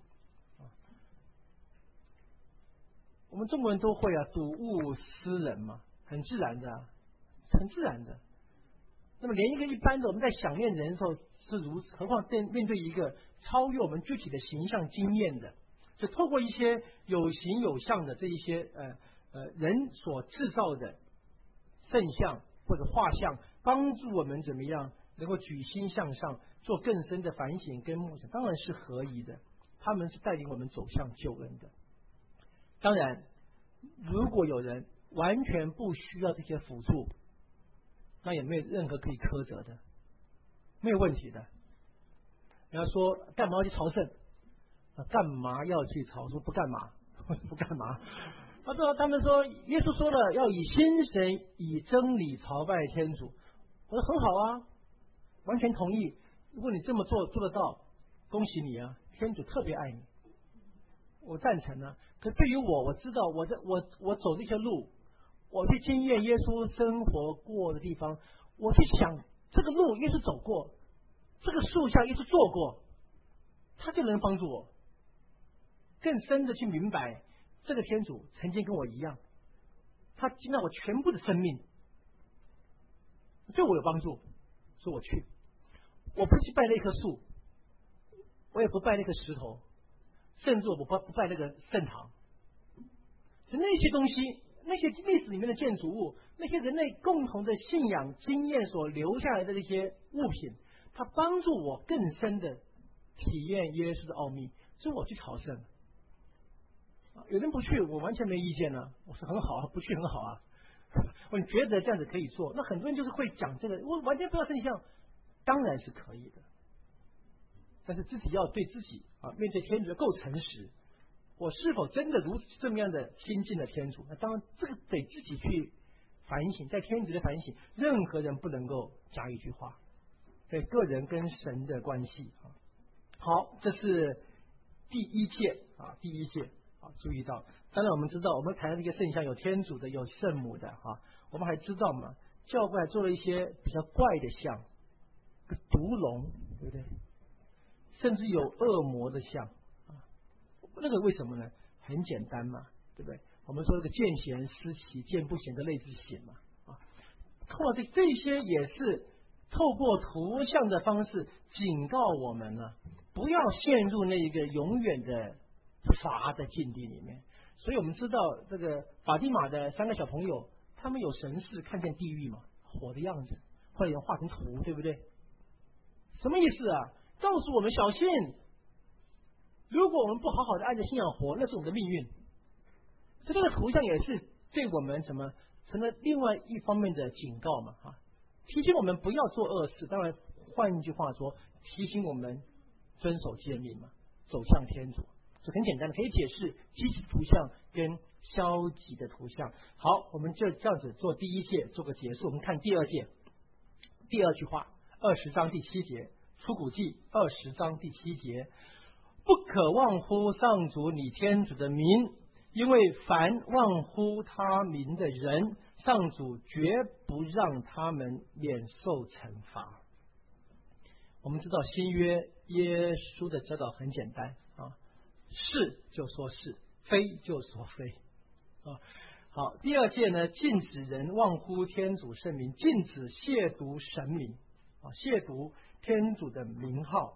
我们中国人都会啊，睹物思人嘛，很自然的，很自然的。那么连一个一般的我们在想念人的时候是如此，何况面对一个超越我们具体的形象经验的，就透过一些有形有相的这一些人所制造的圣像或者画像，帮助我们怎么样能够举心向上，做更深的反省跟梦想，当然是合宜的。他们是带领我们走向救恩的。当然，如果有人完全不需要这些辅助，那也没有任何可以苛责的，没有问题的。人家说干嘛要去朝圣？干嘛要去朝圣？不干嘛？不干嘛？他们说耶稣说了，要以心神以真理朝拜天主。我说很好啊，完全同意。如果你这么做得到，恭喜你啊，天主特别爱你，我赞成啊。可对于我知道我走这些路，我去经验耶稣生活过的地方，我去想这个路耶稣走过，这个树像耶稣做过，他就能帮助我更深的去明白这个天主曾经跟我一样，他经到我全部的生命，对我有帮助，所以我去。我不去拜那棵树，我也不拜那个石头，甚至我不拜那个圣堂。就那些东西，那些历史里面的建筑物，那些人类共同的信仰经验所留下来的这些物品，它帮助我更深的体验耶稣的奥秘，所以我去朝圣。有人不去，我完全没意见呢。我说很好啊，不去很好啊。我觉得这样子可以做，那很多人就是会讲这个，我完全不要圣像，当然是可以的，但是自己要对自己啊，面对天主够诚实。我是否真的如此这么样的亲近了天主？那当然，这个得自己去反省，在天主的反省，任何人不能够加一句话，对个人跟神的关系啊。好，这是第一届啊，第一届啊，注意到。当然，我们知道，我们谈的这个圣像有天主的，有圣母的啊。我们还知道嘛，教会还做了一些比较怪的像，毒龙，对不对？甚至有恶魔的像。那个为什么呢？很简单嘛，对不对？我们说这个见贤思齐，见不贤的泪自省嘛。透过这些也是透过图像的方式警告我们呢，不要陷入那一个永远的罚的境地里面。所以我们知道这个法蒂玛的3个小朋友，他们有神视看见地狱嘛，火的样子，后来人画成图，对不对？什么意思啊？告诉我们小心。如果我们不好好的按着信仰活，那是我们的命运。这个图像也是对我们什么成了另外一方面的警告嘛，提醒我们不要做恶事。当然，换一句话说，提醒我们遵守诫命嘛，走向天主。这很简单的，可以解释积极图像跟消极的图像。好，我们就这样子做第一届，做个结束。我们看第二届，第二句话，20章第7节，出谷记20章第7节。不可忘乎上主你天主的名，因为凡忘乎他名的人，上主绝不让他们免受惩罚。我们知道新约耶稣的教导很简单啊，是就说是，非就说非啊。好，第二届呢，禁止人忘乎天主圣名，禁止亵渎神明啊，亵渎天主的名号。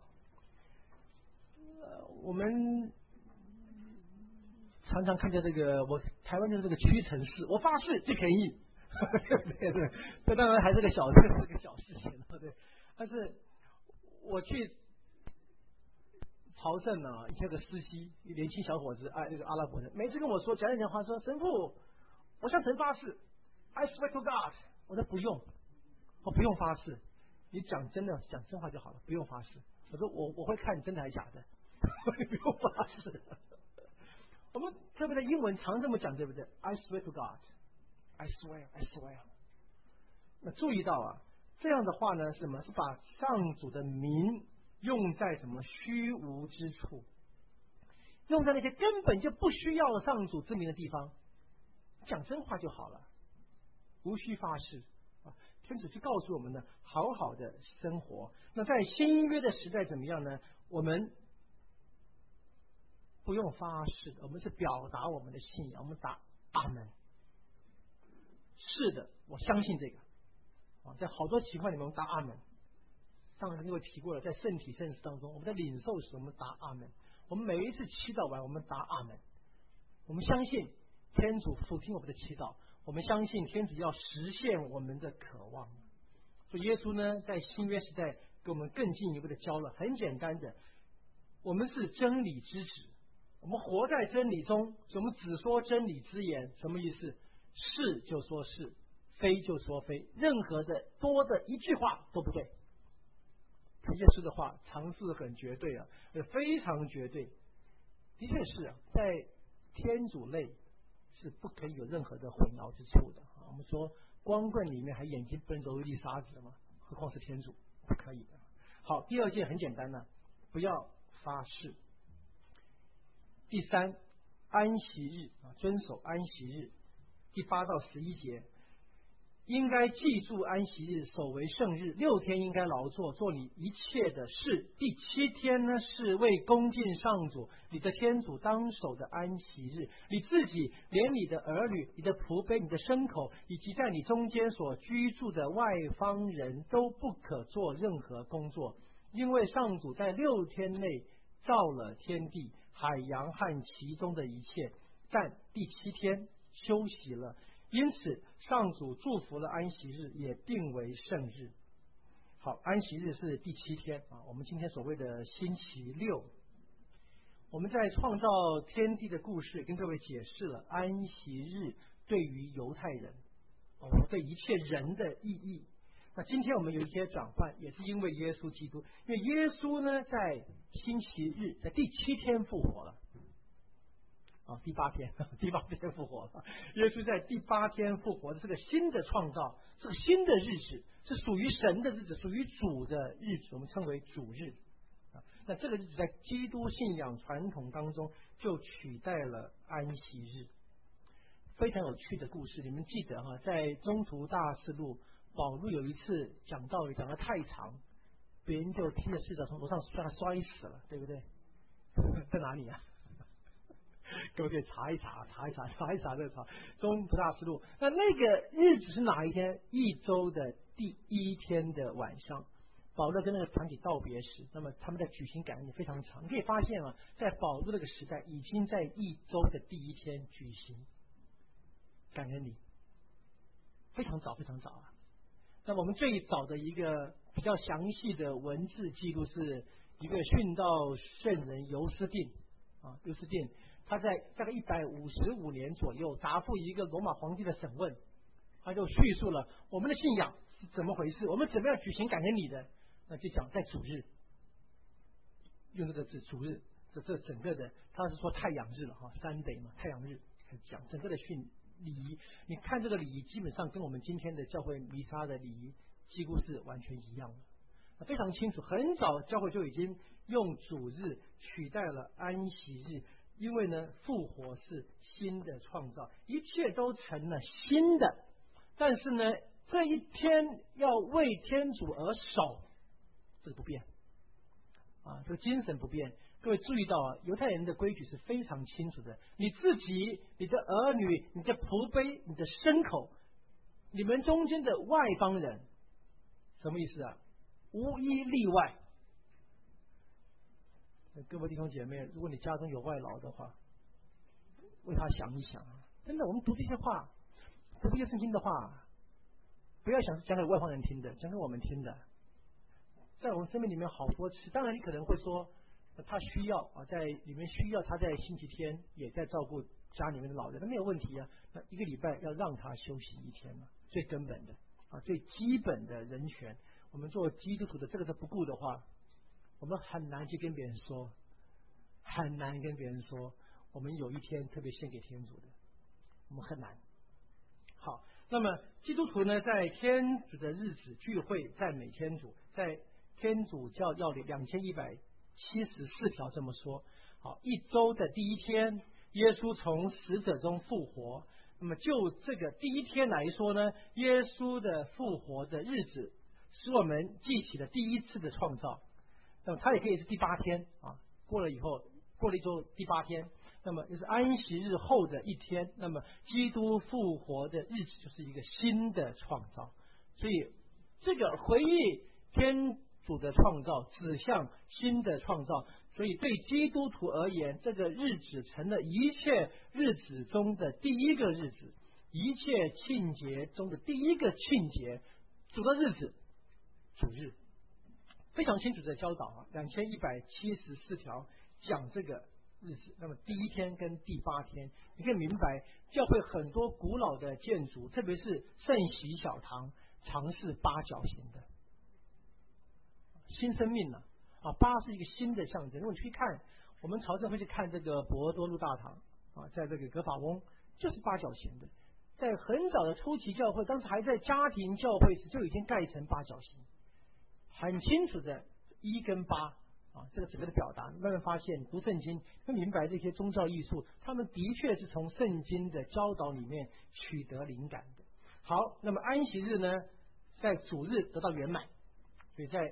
我们常常看见这个，我台湾就是这个屈臣氏，我发誓最便宜，对，这当然还是个小事情，对。但是我去朝圣啊，以前有个司机，一个年轻小伙子，那个阿拉伯人，每次跟我说讲一讲话，说神父，我向神发誓 ，I swear to God， 我说不用，我不用发誓，你讲真的讲真话就好了，不用发誓。我说我会看真的还是假的，你不用发誓。我们特别的英文常这么讲，对不对 ？I swear to God，I swear，I swear。那注意到啊，这样的话呢，是什么？是把上主的名用在什么虚无之处，用在那些根本就不需要上主之名的地方，讲真话就好了，无需发誓啊。天主就告诉我们呢，好好的生活。那在新约的时代怎么样呢？我们不用发誓，我们是表达我们的信仰，我们答阿门。是的，我相信这个啊，在好多情况里面我们答阿门。上次因为提过了，在圣体圣事当中，我们在领受时我们答阿门。我们每一次祈祷完，我们答阿门。我们相信天主俯听我们的祈祷，我们相信天主要实现我们的渴望。所以耶稣呢，在新约时代给我们更进一步的教了，很简单的，我们是真理之子，我们活在真理中，所以我们只说真理之言。什么意思？是就说是，非就说非，任何的多的一句话都不对。耶稣的话常是很绝对啊，非常绝对。的确是啊，在天主类是不可以有任何的混淆之处的。我们说光棍里面还眼睛不能揉一粒沙子嘛，何况是天主，不可以的。好，第二件很简单呢，不要发誓。第三，安息日啊，遵守安息日。第8到11节，应该记住安息日，守为圣日。6天应该劳作，做你一切的事。第7天呢，是为恭敬上主你的天主当守的安息日。你自己连你的儿女、你的仆婢、你的牲口，以及在你中间所居住的外方人都不可做任何工作，因为上主在6天内造了天地、海洋和其中的一切，但第7天休息了。因此上主祝福了安息日，也定为圣日。好，安息日是第7天啊，我们今天所谓的星期六。我们在创造天地的故事跟各位解释了安息日对于犹太人对一切人的意义。那今天我们有一些转换，也是因为耶稣基督，因为耶稣呢在星期日，在第7天复活了。第8天复活了。耶稣在第8天复活，是个新的创造，是个新的日子，是属于神的日子，属于主的日子，我们称为主日。那这个日子在基督信仰传统当中就取代了安息日。非常有趣的故事，你们记得在中途大事录，保禄有一次讲道理讲得太长，别人就听着睡着，从楼上摔死了，对不对？在哪里啊？各位可以查一查这个中途大事录。那个日子是哪一天？一周的第1天的晚上，保罗跟那个团体道别时，那么他们在举行感恩节非常长。你可以发现在保罗那个时代，已经在一周的第1天举行感恩礼，非常早啊。那我们最早的一个比较详细的文字记录是一个殉道圣人尤斯定，他在大概155年左右答复一个罗马皇帝的审问，他就叙述了我们的信仰是怎么回事，我们怎么样举行感恩礼的。那就讲在主日，用这个字主日，这整个的他是说太阳日了Sunday 嘛，太阳日讲整个的礼仪。你看这个礼仪基本上跟我们今天的教会弥撒的礼仪几乎是完全一样的，非常清楚。很早教会就已经用主日取代了安息日，因为呢复活是新的创造，一切都成了新的。但是呢这一天要为天主而守，这个不变这个精神不变。各位注意到犹太人的规矩是非常清楚的，你自己、你的儿女、你的仆婢、你的牲口，你们中间的外邦人，什么意思啊？无一例外。各位弟兄姐妹，如果你家中有外劳的话，为他想一想，真的，我们读这些话，读这些圣经的话，不要想是讲给外邦人听的，讲给我们听的。在我从生命里面好多次。当然，你可能会说，他需要在里面需要他在星期天也在照顾家里面的老人，那没有问题啊。那一个礼拜要让他休息一天嘛，最根本的最基本的人权。我们做基督徒的这个都不顾的话，我们很难去跟别人说，很难跟别人说，我们有一天特别献给天主的，我们很难。好，那么基督徒呢，在天主的日子聚会赞美天主，在天主教要领2174条这么说。好，一周的第一天，耶稣从死者中复活。那么就这个第一天来说呢，耶稣的复活的日子使我们记起了第一次的创造。那么它也可以是第8天过了以后，过了一周第8天，那么就是安息日后的一天。那么基督复活的日子就是一个新的创造，所以这个回忆天主的创造指向新的创造。所以对基督徒而言，这个日子成了一切日子中的第一个日子，一切庆节中的第一个庆节，主的日子，主日。非常清楚的教导2174条讲这个日子。那么第一天跟第8天，你可以明白教会很多古老的建筑，特别是圣喜小堂，常是8角形的。新生命8是一个新的象征。如果你去看，我们朝圣会去看这个博多禄大堂在这个格法翁就是8角形的。在很早的初期教会，当时还在家庭教会时，就已经盖成8角形，很清楚的1跟8这个整个的表达。慢慢发现读圣经会明白这些宗教艺术，他们的确是从圣经的教导里面取得灵感的。好，那么安息日呢，在主日得到圆满。所以在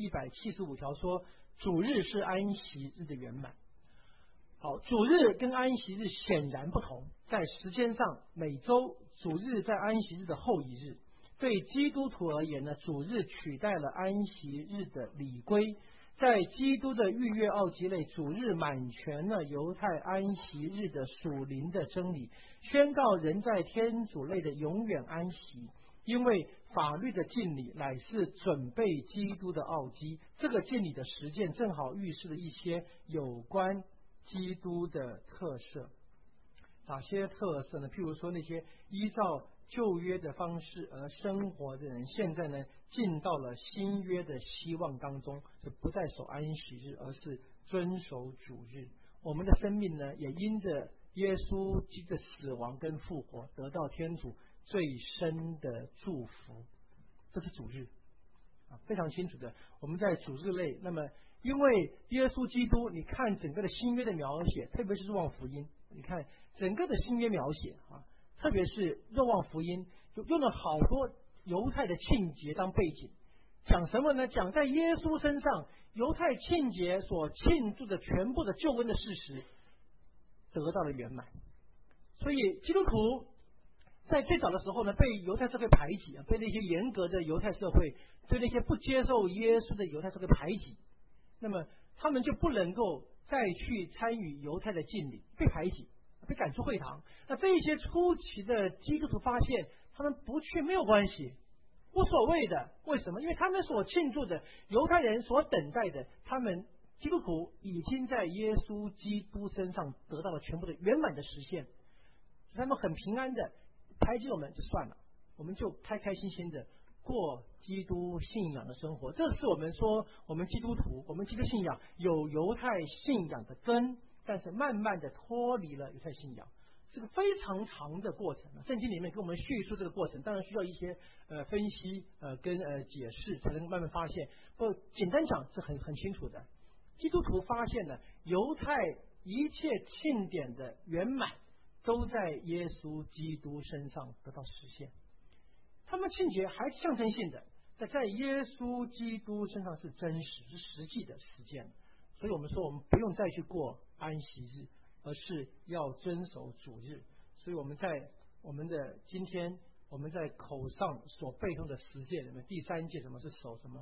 2175条说，主日是安息日的圆满。好，主日跟安息日显然不同，在时间上，每周主日在安息日的后一日。对基督徒而言呢，主日取代了安息日的礼规。在基督的逾越奥迹内，主日满全了犹太安息日的属灵的真理，宣告人在天主内的永远安息。因为法律的敬礼乃是准备基督的奥迹，这个敬礼的实践正好预示了一些有关基督的特色。哪些特色呢？譬如说，那些依照旧约的方式而生活的人，现在呢进到了新约的希望当中，就不再守安息日，而是遵守主日。我们的生命呢，也因着耶稣基督的死亡跟复活，得到天主最深的祝福。这是主日非常清楚的。我们在主日内，那么因为耶稣基督，你看整个的新约的描写，特别是若望福音，你看整个的新约描写特别是若望福音，就用了好多犹太的庆节当背景，讲什么呢？讲在耶稣身上，犹太庆节所庆祝的全部的救恩的事实得到了圆满。所以基督徒在最早的时候呢，被犹太社会排挤被那些严格的犹太社会，对那些不接受耶稣的犹太社会排挤，那么他们就不能够再去参与犹太的敬礼，被排挤，被赶出会堂。那这一些初期的基督徒发现，他们不去没有关系，无所谓的。为什么？因为他们所庆祝的，犹太人所等待的，他们基督徒已经在耶稣基督身上得到了全部的圆满的实现，他们很平安的排挤我们就算了，我们就开开心心的过基督信仰的生活。这是我们说我们基督徒，我们基督信仰有犹太信仰的根，但是慢慢的脱离了犹太信仰，是个非常长的过程。圣经里面给我们叙述这个过程，当然需要一些分析跟解释，才能慢慢发现。不简单讲是很清楚的。基督徒发现了犹太一切庆典的圆满都在耶稣基督身上得到实现。他们庆节还是象征性的，在耶稣基督身上是真实，是实际的实践。所以我们说，我们不用再去过安息日，而是要遵守主日。所以我们在我们的今天，我们在口上所背诵的10诫里面，第3诫什么是守什么？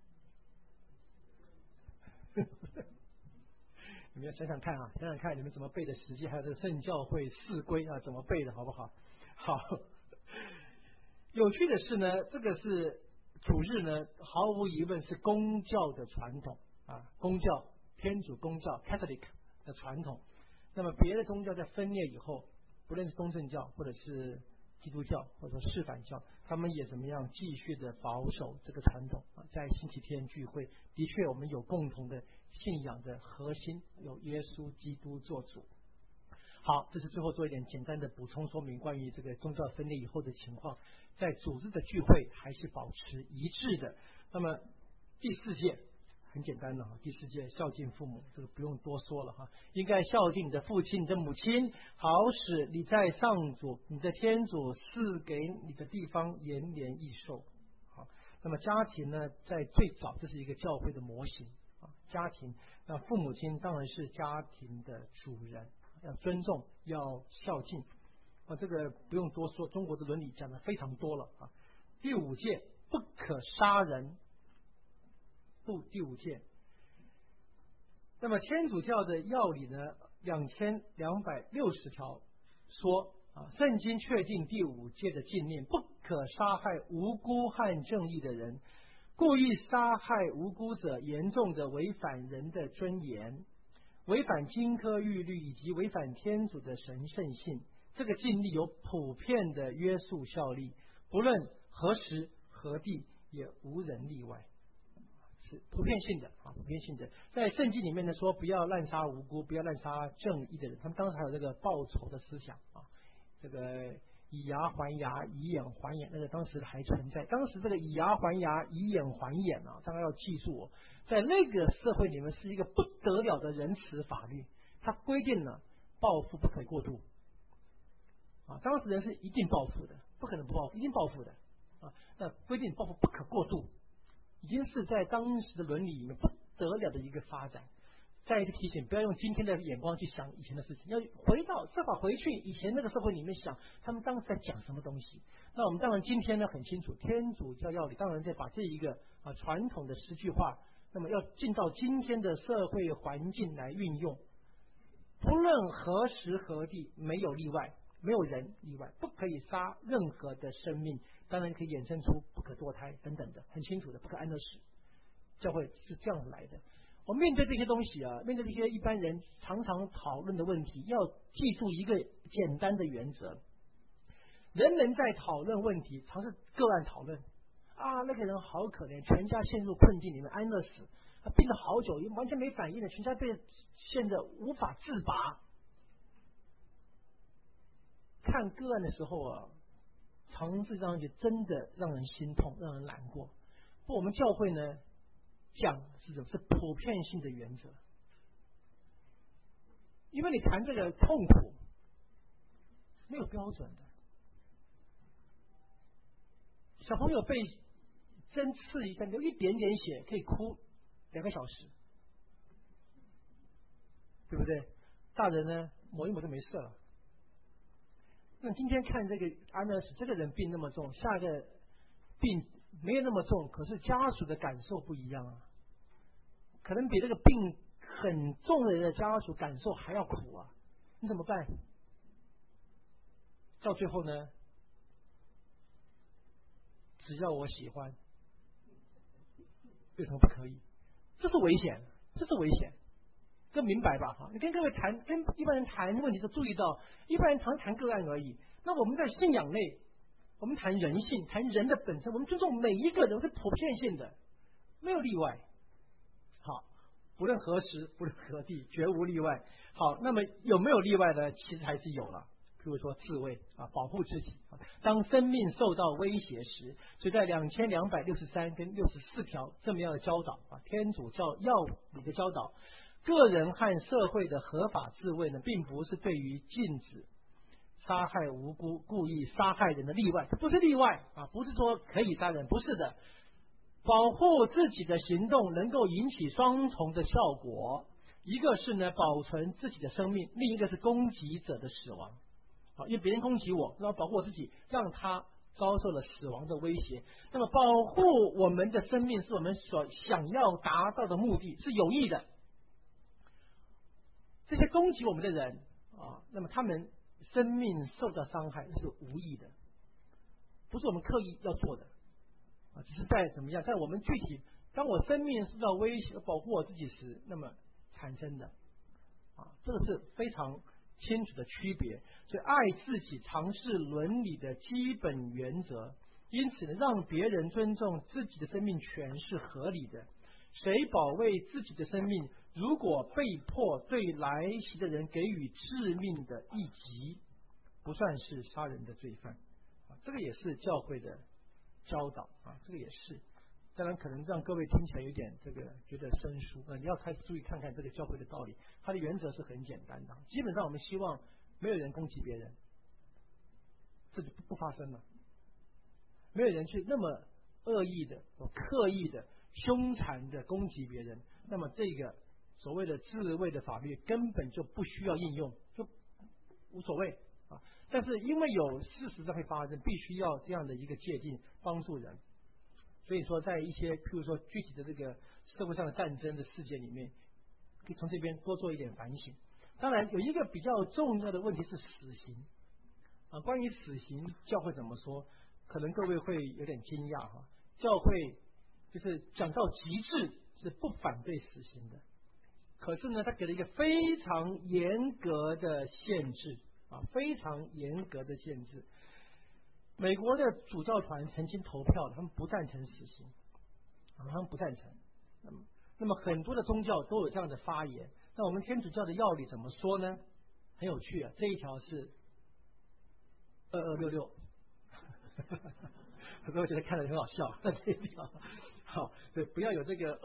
你们要想想看想想看你们怎么背的10诫，还有这个圣教会4规怎么背的，好不好？好。有趣的是呢，这个是主日呢，毫无疑问是公教的传统啊，公教天主公教 Catholic 的传统。那么别的宗教在分裂以后，不论是东正教或者是基督教或者说示范教，他们也怎么样继续的保守这个传统啊，在星期天聚会，的确我们有共同的信仰的核心，有耶稣基督做主。好，这是最后做一点简单的补充说明，关于这个宗教分裂以后的情况，在组织的聚会还是保持一致的。那么第四诫很简单的哈，第四诫孝敬父母，这个不用多说了哈，应该孝敬你的父亲、你的母亲，好使你在上主你的天主赐给你的地方延年益寿。好，那么家庭呢，在最早这是一个教会的模型啊，家庭，那父母亲当然是家庭的主人。要尊重，要孝敬啊，这个不用多说，中国的伦理讲的非常多了啊。第五诫不可杀人，第五诫。那么天主教的要理呢，2260条说啊，圣经确定第五诫的禁令，不可杀害无辜和正义的人，故意杀害无辜者，严重的违反人的尊严。违反金科玉律以及违反天主的神圣性，这个禁令有普遍的约束效力，不论何时何地也无人例外，是普遍性的啊，普遍性的。在圣经里面呢说，不要滥杀无辜，不要滥杀正义的人，他们当时还有这个报仇的思想啊，这个以牙还牙，以眼还眼，那个当时还存在。当时这个以牙还牙，以眼还眼啊，大家要记住哦，在那个社会里面是一个不得了的仁慈法律，它规定了报复不可以过度啊，当时人是一定报复的，不可能不报复，一定报复的啊。那规定报复不可过度，已经是在当时的伦理里面不得了的一个发展。再一次提醒，不要用今天的眼光去想以前的事情，要回到设法回去以前那个社会里面想，他们当时在讲什么东西。那我们当然今天呢很清楚，天主教要理当然在把这一个传统的10句话，那么要进到今天的社会环境来运用，不论何时何地，没有例外，没有人例外，不可以杀任何的生命，当然可以衍生出不可堕胎等等的，很清楚的，不可安乐死。教会是这样来的。我面对这些东西啊，面对这些一般人常常讨论的问题，要记住一个简单的原则：人们在讨论问题，常是个案讨论啊，那个人好可怜，全家陷入困境里面，安乐死，他病了好久，完全没反应了，全家被陷得无法自拔。看个案的时候啊，常是让人真的让人心痛，让人难过。不，我们教会呢讲是普遍性的原则，因为你谈这个痛苦没有标准的。小朋友被针刺一下，流一点点血可以哭2个小时，对不对？大人呢抹一抹就没事了。那今天看这个安乐死，这个人病那么重，下一个病没有那么重，可是家属的感受不一样啊，可能比这个病很重的人的家属感受还要苦啊，你怎么办？到最后呢，只要我喜欢，为什么不可以？这是危险，这是危险，这明白吧？哈，你跟各位谈，跟一般人谈问题都注意到，一般人常谈个案而已。那我们在信仰内，我们谈人性，谈人的本身，我们尊重每一个人是普遍性的，没有例外。好，不论何时，不论何地，绝无例外。好，那么有没有例外呢？其实还是有了。譬如说自卫啊，保护自己啊，当生命受到威胁时，所以在2263跟64条这么样的教导啊，天主教要理的教导，个人和社会的合法自卫呢，并不是对于禁止杀害无辜、故意杀害人的例外，不是例外啊，不是说可以杀人，不是的。保护自己的行动能够引起双重的效果，一个是呢保存自己的生命，另一个是攻击者的死亡。因为别人攻击我，然后保护我自己，让他遭受了死亡的威胁。那么保护我们的生命是我们所想要达到的目的，是有益的。这些攻击我们的人啊，那么他们生命受到伤害是无意的，不是我们刻意要做的。 只是在怎么样，在我们具体当我生命受到威胁，保护我自己时，那么产生的这个是非常清楚的区别。所以爱自己常是伦理的基本原则，因此呢，让别人尊重自己的生命权是合理的。谁保卫自己的生命，如果被迫对来袭的人给予致命的一击，不算是杀人的罪犯这个也是教会的教导这个也是。当然可能让各位听起来有点这个觉得生疏你要开始注意看看这个教会的道理。它的原则是很简单的，基本上我们希望没有人攻击别人，这就不发生了。没有人去那么恶意的刻意的凶残的攻击别人，那么这个所谓的自卫的法律根本就不需要应用，就无所谓但是因为有事实上会发生，必须要这样的一个界定帮助人。所以说在一些譬如说具体的这个社会上的战争的事件里面，可以从这边多做一点反省。当然有一个比较重要的问题是死刑关于死刑教会怎么说，可能各位会有点惊讶教会就是讲到极致是不反对死刑的，可是呢他给了一个非常严格的限制非常严格的限制。美国的主教团曾经投票他们不赞成死刑他们不赞成。那么很多的宗教都有这样的发言。那我们天主教的要理怎么说呢？很有趣这一条是2266很多人觉得看了很好笑这一条好，对，不要有这个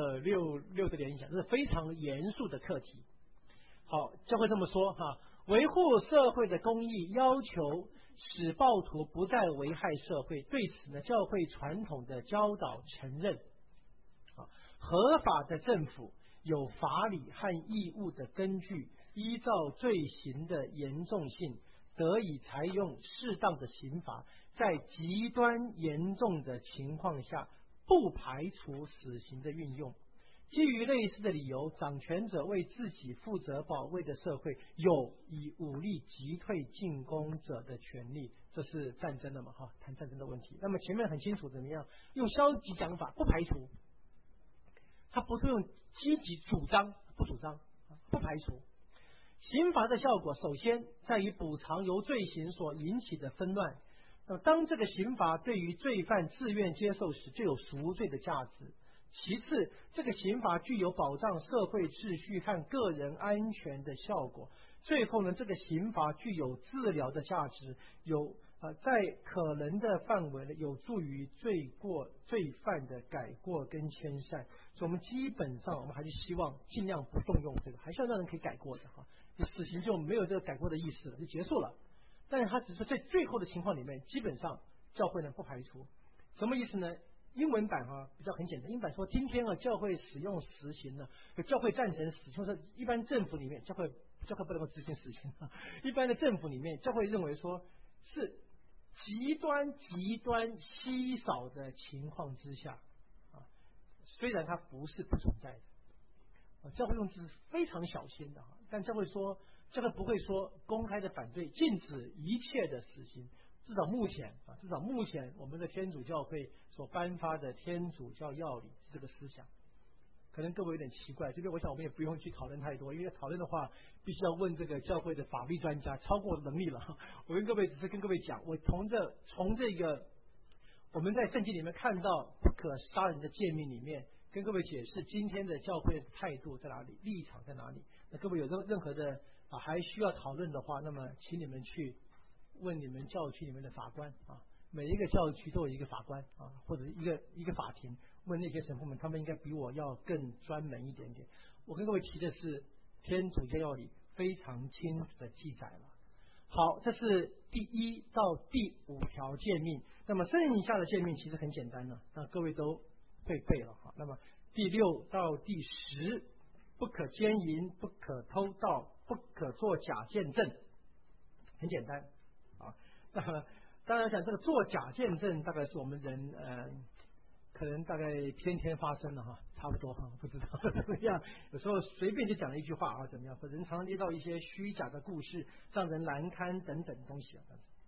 2266的联想，这是非常严肃的课题。好，教会这么说维护社会的公义，要求使暴徒不再危害社会。对此呢，教会传统的教导承认合法的政府有法理和义务的根据，依照罪行的严重性得以采用适当的刑罚，在极端严重的情况下不排除死刑的运用。基于类似的理由，掌权者为自己负责保卫的社会有以武力击退进攻者的权利。这是战争了嘛谈战争的问题。那么前面很清楚怎么样用消极讲法，不排除，他不是用积极主张，不主张不排除。刑罚的效果首先在于补偿由罪行所引起的纷乱。那么当这个刑罚对于罪犯自愿接受时，就有赎罪的价值。其次，这个刑罚具有保障社会秩序和个人安全的效果。最后呢，这个刑罚具有治疗的价值，在可能的范围内有助于罪犯的改过跟迁善。所以我们基本上我们还是希望尽量不动用这个，还是要让人可以改过的死刑就没有这个改过的意思了，就结束了。但是它只是在最后的情况里面，基本上教会呢不排除。什么意思呢？英文版比较很简单，英文版说今天教会使用死刑呢，教会赞成死刑，说一般政府里面教会不能够执行死刑一般的政府里面教会认为说是极端稀少的情况之下虽然它不是不存在的教会用字是非常小心的但教会不会说公开的反对禁止一切的死刑。至少目前我们的天主教会所颁发的天主教要理这个思想，可能各位有点奇怪，这边我想我们也不用去讨论太多，因为讨论的话必须要问这个教会的法律专家，超过我的能力了。我跟各位只是跟各位讲，我从这个我们在圣经里面看到不可杀人的诫命里面，跟各位解释今天的教会的态度在哪里，立场在哪里。那各位有任何的还需要讨论的话，那么请你们去问你们教区里面的法官每一个教区都有一个法官或者一个法庭，问那些神父们，他们应该比我要更专门一点点。我跟各位提的是天主教要理非常清楚的记载了。好，这是第1到第5条诫命。那么剩下的诫命其实很简单了，那各位都会背了那么第6到第10，不可奸淫，不可偷盗，不可作假见证，很简单那么当然讲这个做假见证大概是我们人可能大概天天发生了差不多不知道怎么样，有时候随便就讲了一句话怎么样，人常常接到一些虚假的故事，让人难堪等等东西好，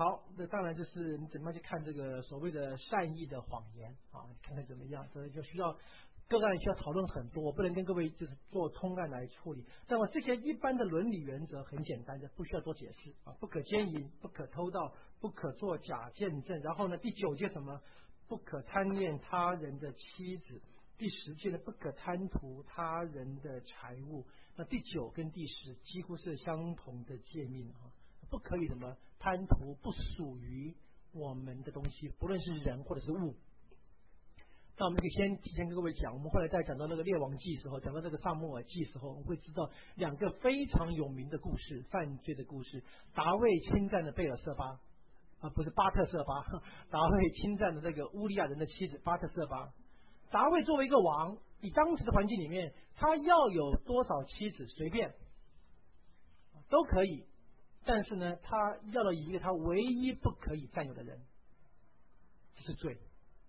好，那当然就是你怎么样去看这个所谓的善意的谎言啊，看看怎么样，所以就需要个案需要讨论很多，我不能跟各位就是做通案来处理。那么这些一般的伦理原则很简单的，不需要多解释啊，不可奸淫，不可偷盗，不可作假见证。然后呢，第9诫什么？不可贪恋他人的妻子。第10诫呢，不可贪图他人的财物。那第9跟第10几乎是相同的诫命啊。不可以什么贪图不属于我们的东西，不论是人或者是物。那我们可以先提前跟各位讲，我们后来在讲到那个列王记的时候，讲到这个撒母耳记的时候，我们会知道2个非常有名的故事，犯罪的故事。大卫侵占了贝尔瑟巴不是巴特瑟巴，大卫侵占了这个乌利亚人的妻子巴特瑟巴。大卫作为一个王，以当时的环境里面，他要有多少妻子随便都可以，但是呢，他要了一个他唯一不可以占有的人，这是罪。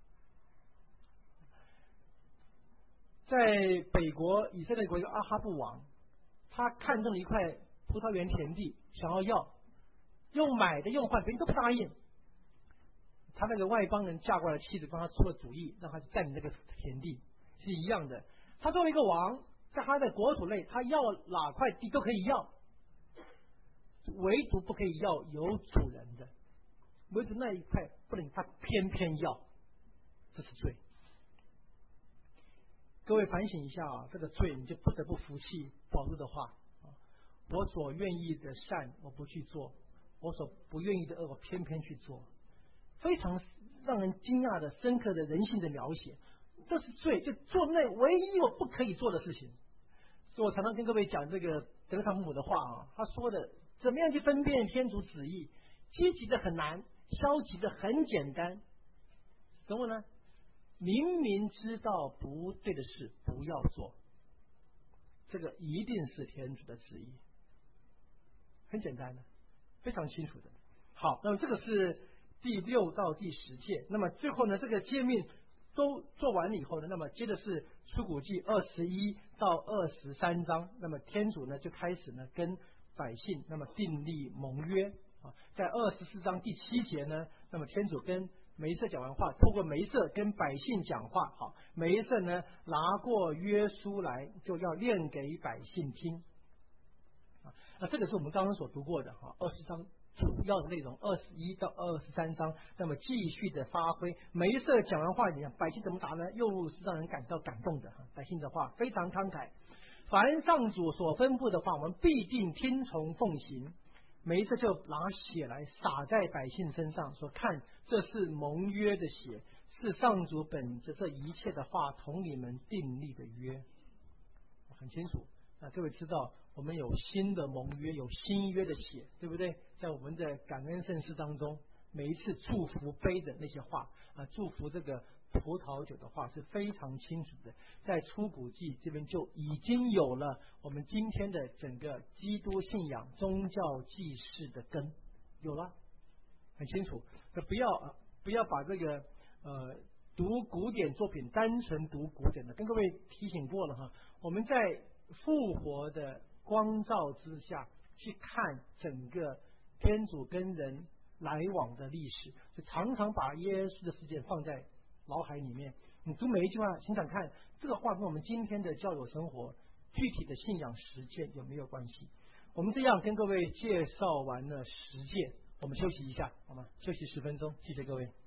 在北国以色列国有阿哈布王，他看中了一块葡萄园田地，想要用买的用换，别人都不答应。他那个外邦人嫁过来的妻子帮他出了主意，让他去占领那个田地，是一样的。他作为一个王，在他的国土内，他要哪块地都可以要，唯独不可以要有主人的，唯独那一块不能，他偏偏要，这是罪。各位反省一下啊，这个罪你就不得不服气保罗的话啊，我所愿意的善我不去做，我所不愿意的恶我偏偏去做，非常让人惊讶的深刻的人性的描写。这是罪，就做那唯一我不可以做的事情。所以我常常跟各位讲这个德萨姆的话啊，他说的怎么样去分辨天主旨意，积极的很难，消极的很简单。什么呢？明明知道不对的事不要做，这个一定是天主的旨意，很简单的，非常清楚的。好，那么这个是第6到第10诫。那么最后呢，这个诫命都做完了以后呢，那么接着是出谷记21到23章。那么天主呢就开始呢跟百姓那么订立盟约啊。在24章第7节呢，那么天主跟梅瑟讲完话，透过梅瑟跟百姓讲话。好，梅瑟呢拿过约书来，就要念给百姓听啊。那这个是我们刚刚所读过的哈，20章主要的内容，21到23章，那么继续的发挥。梅瑟讲完话，你看百姓怎么答呢？又是让人感到感动的哈。百姓的话非常慷慨，凡上主所吩咐的话，我们必定听从奉行。梅瑟就拿血来洒在百姓身上，说：“看，这是盟约的血，是上主本着这一切的话同你们订立的约。”很清楚。那各位知道，我们有新的盟约，有新约的血，对不对？在我们的感恩圣事当中，每一次祝福杯的那些话啊，祝福这个葡萄酒的话是非常清楚的。在出谷记这边就已经有了我们今天的整个基督信仰宗教祭祀的根，有了，很清楚。不要把这个读古典作品单纯读古典的，跟各位提醒过了哈。我们在复活的光照之下去看整个天主跟人来往的历史，就常常把耶稣的事件放在脑海里面。你读每一句话，想想看，这个话跟我们今天的教友生活、具体的信仰实践有没有关系？我们这样跟各位介绍完了10诫，我们休息一下，好吗？休息10分钟，谢谢各位。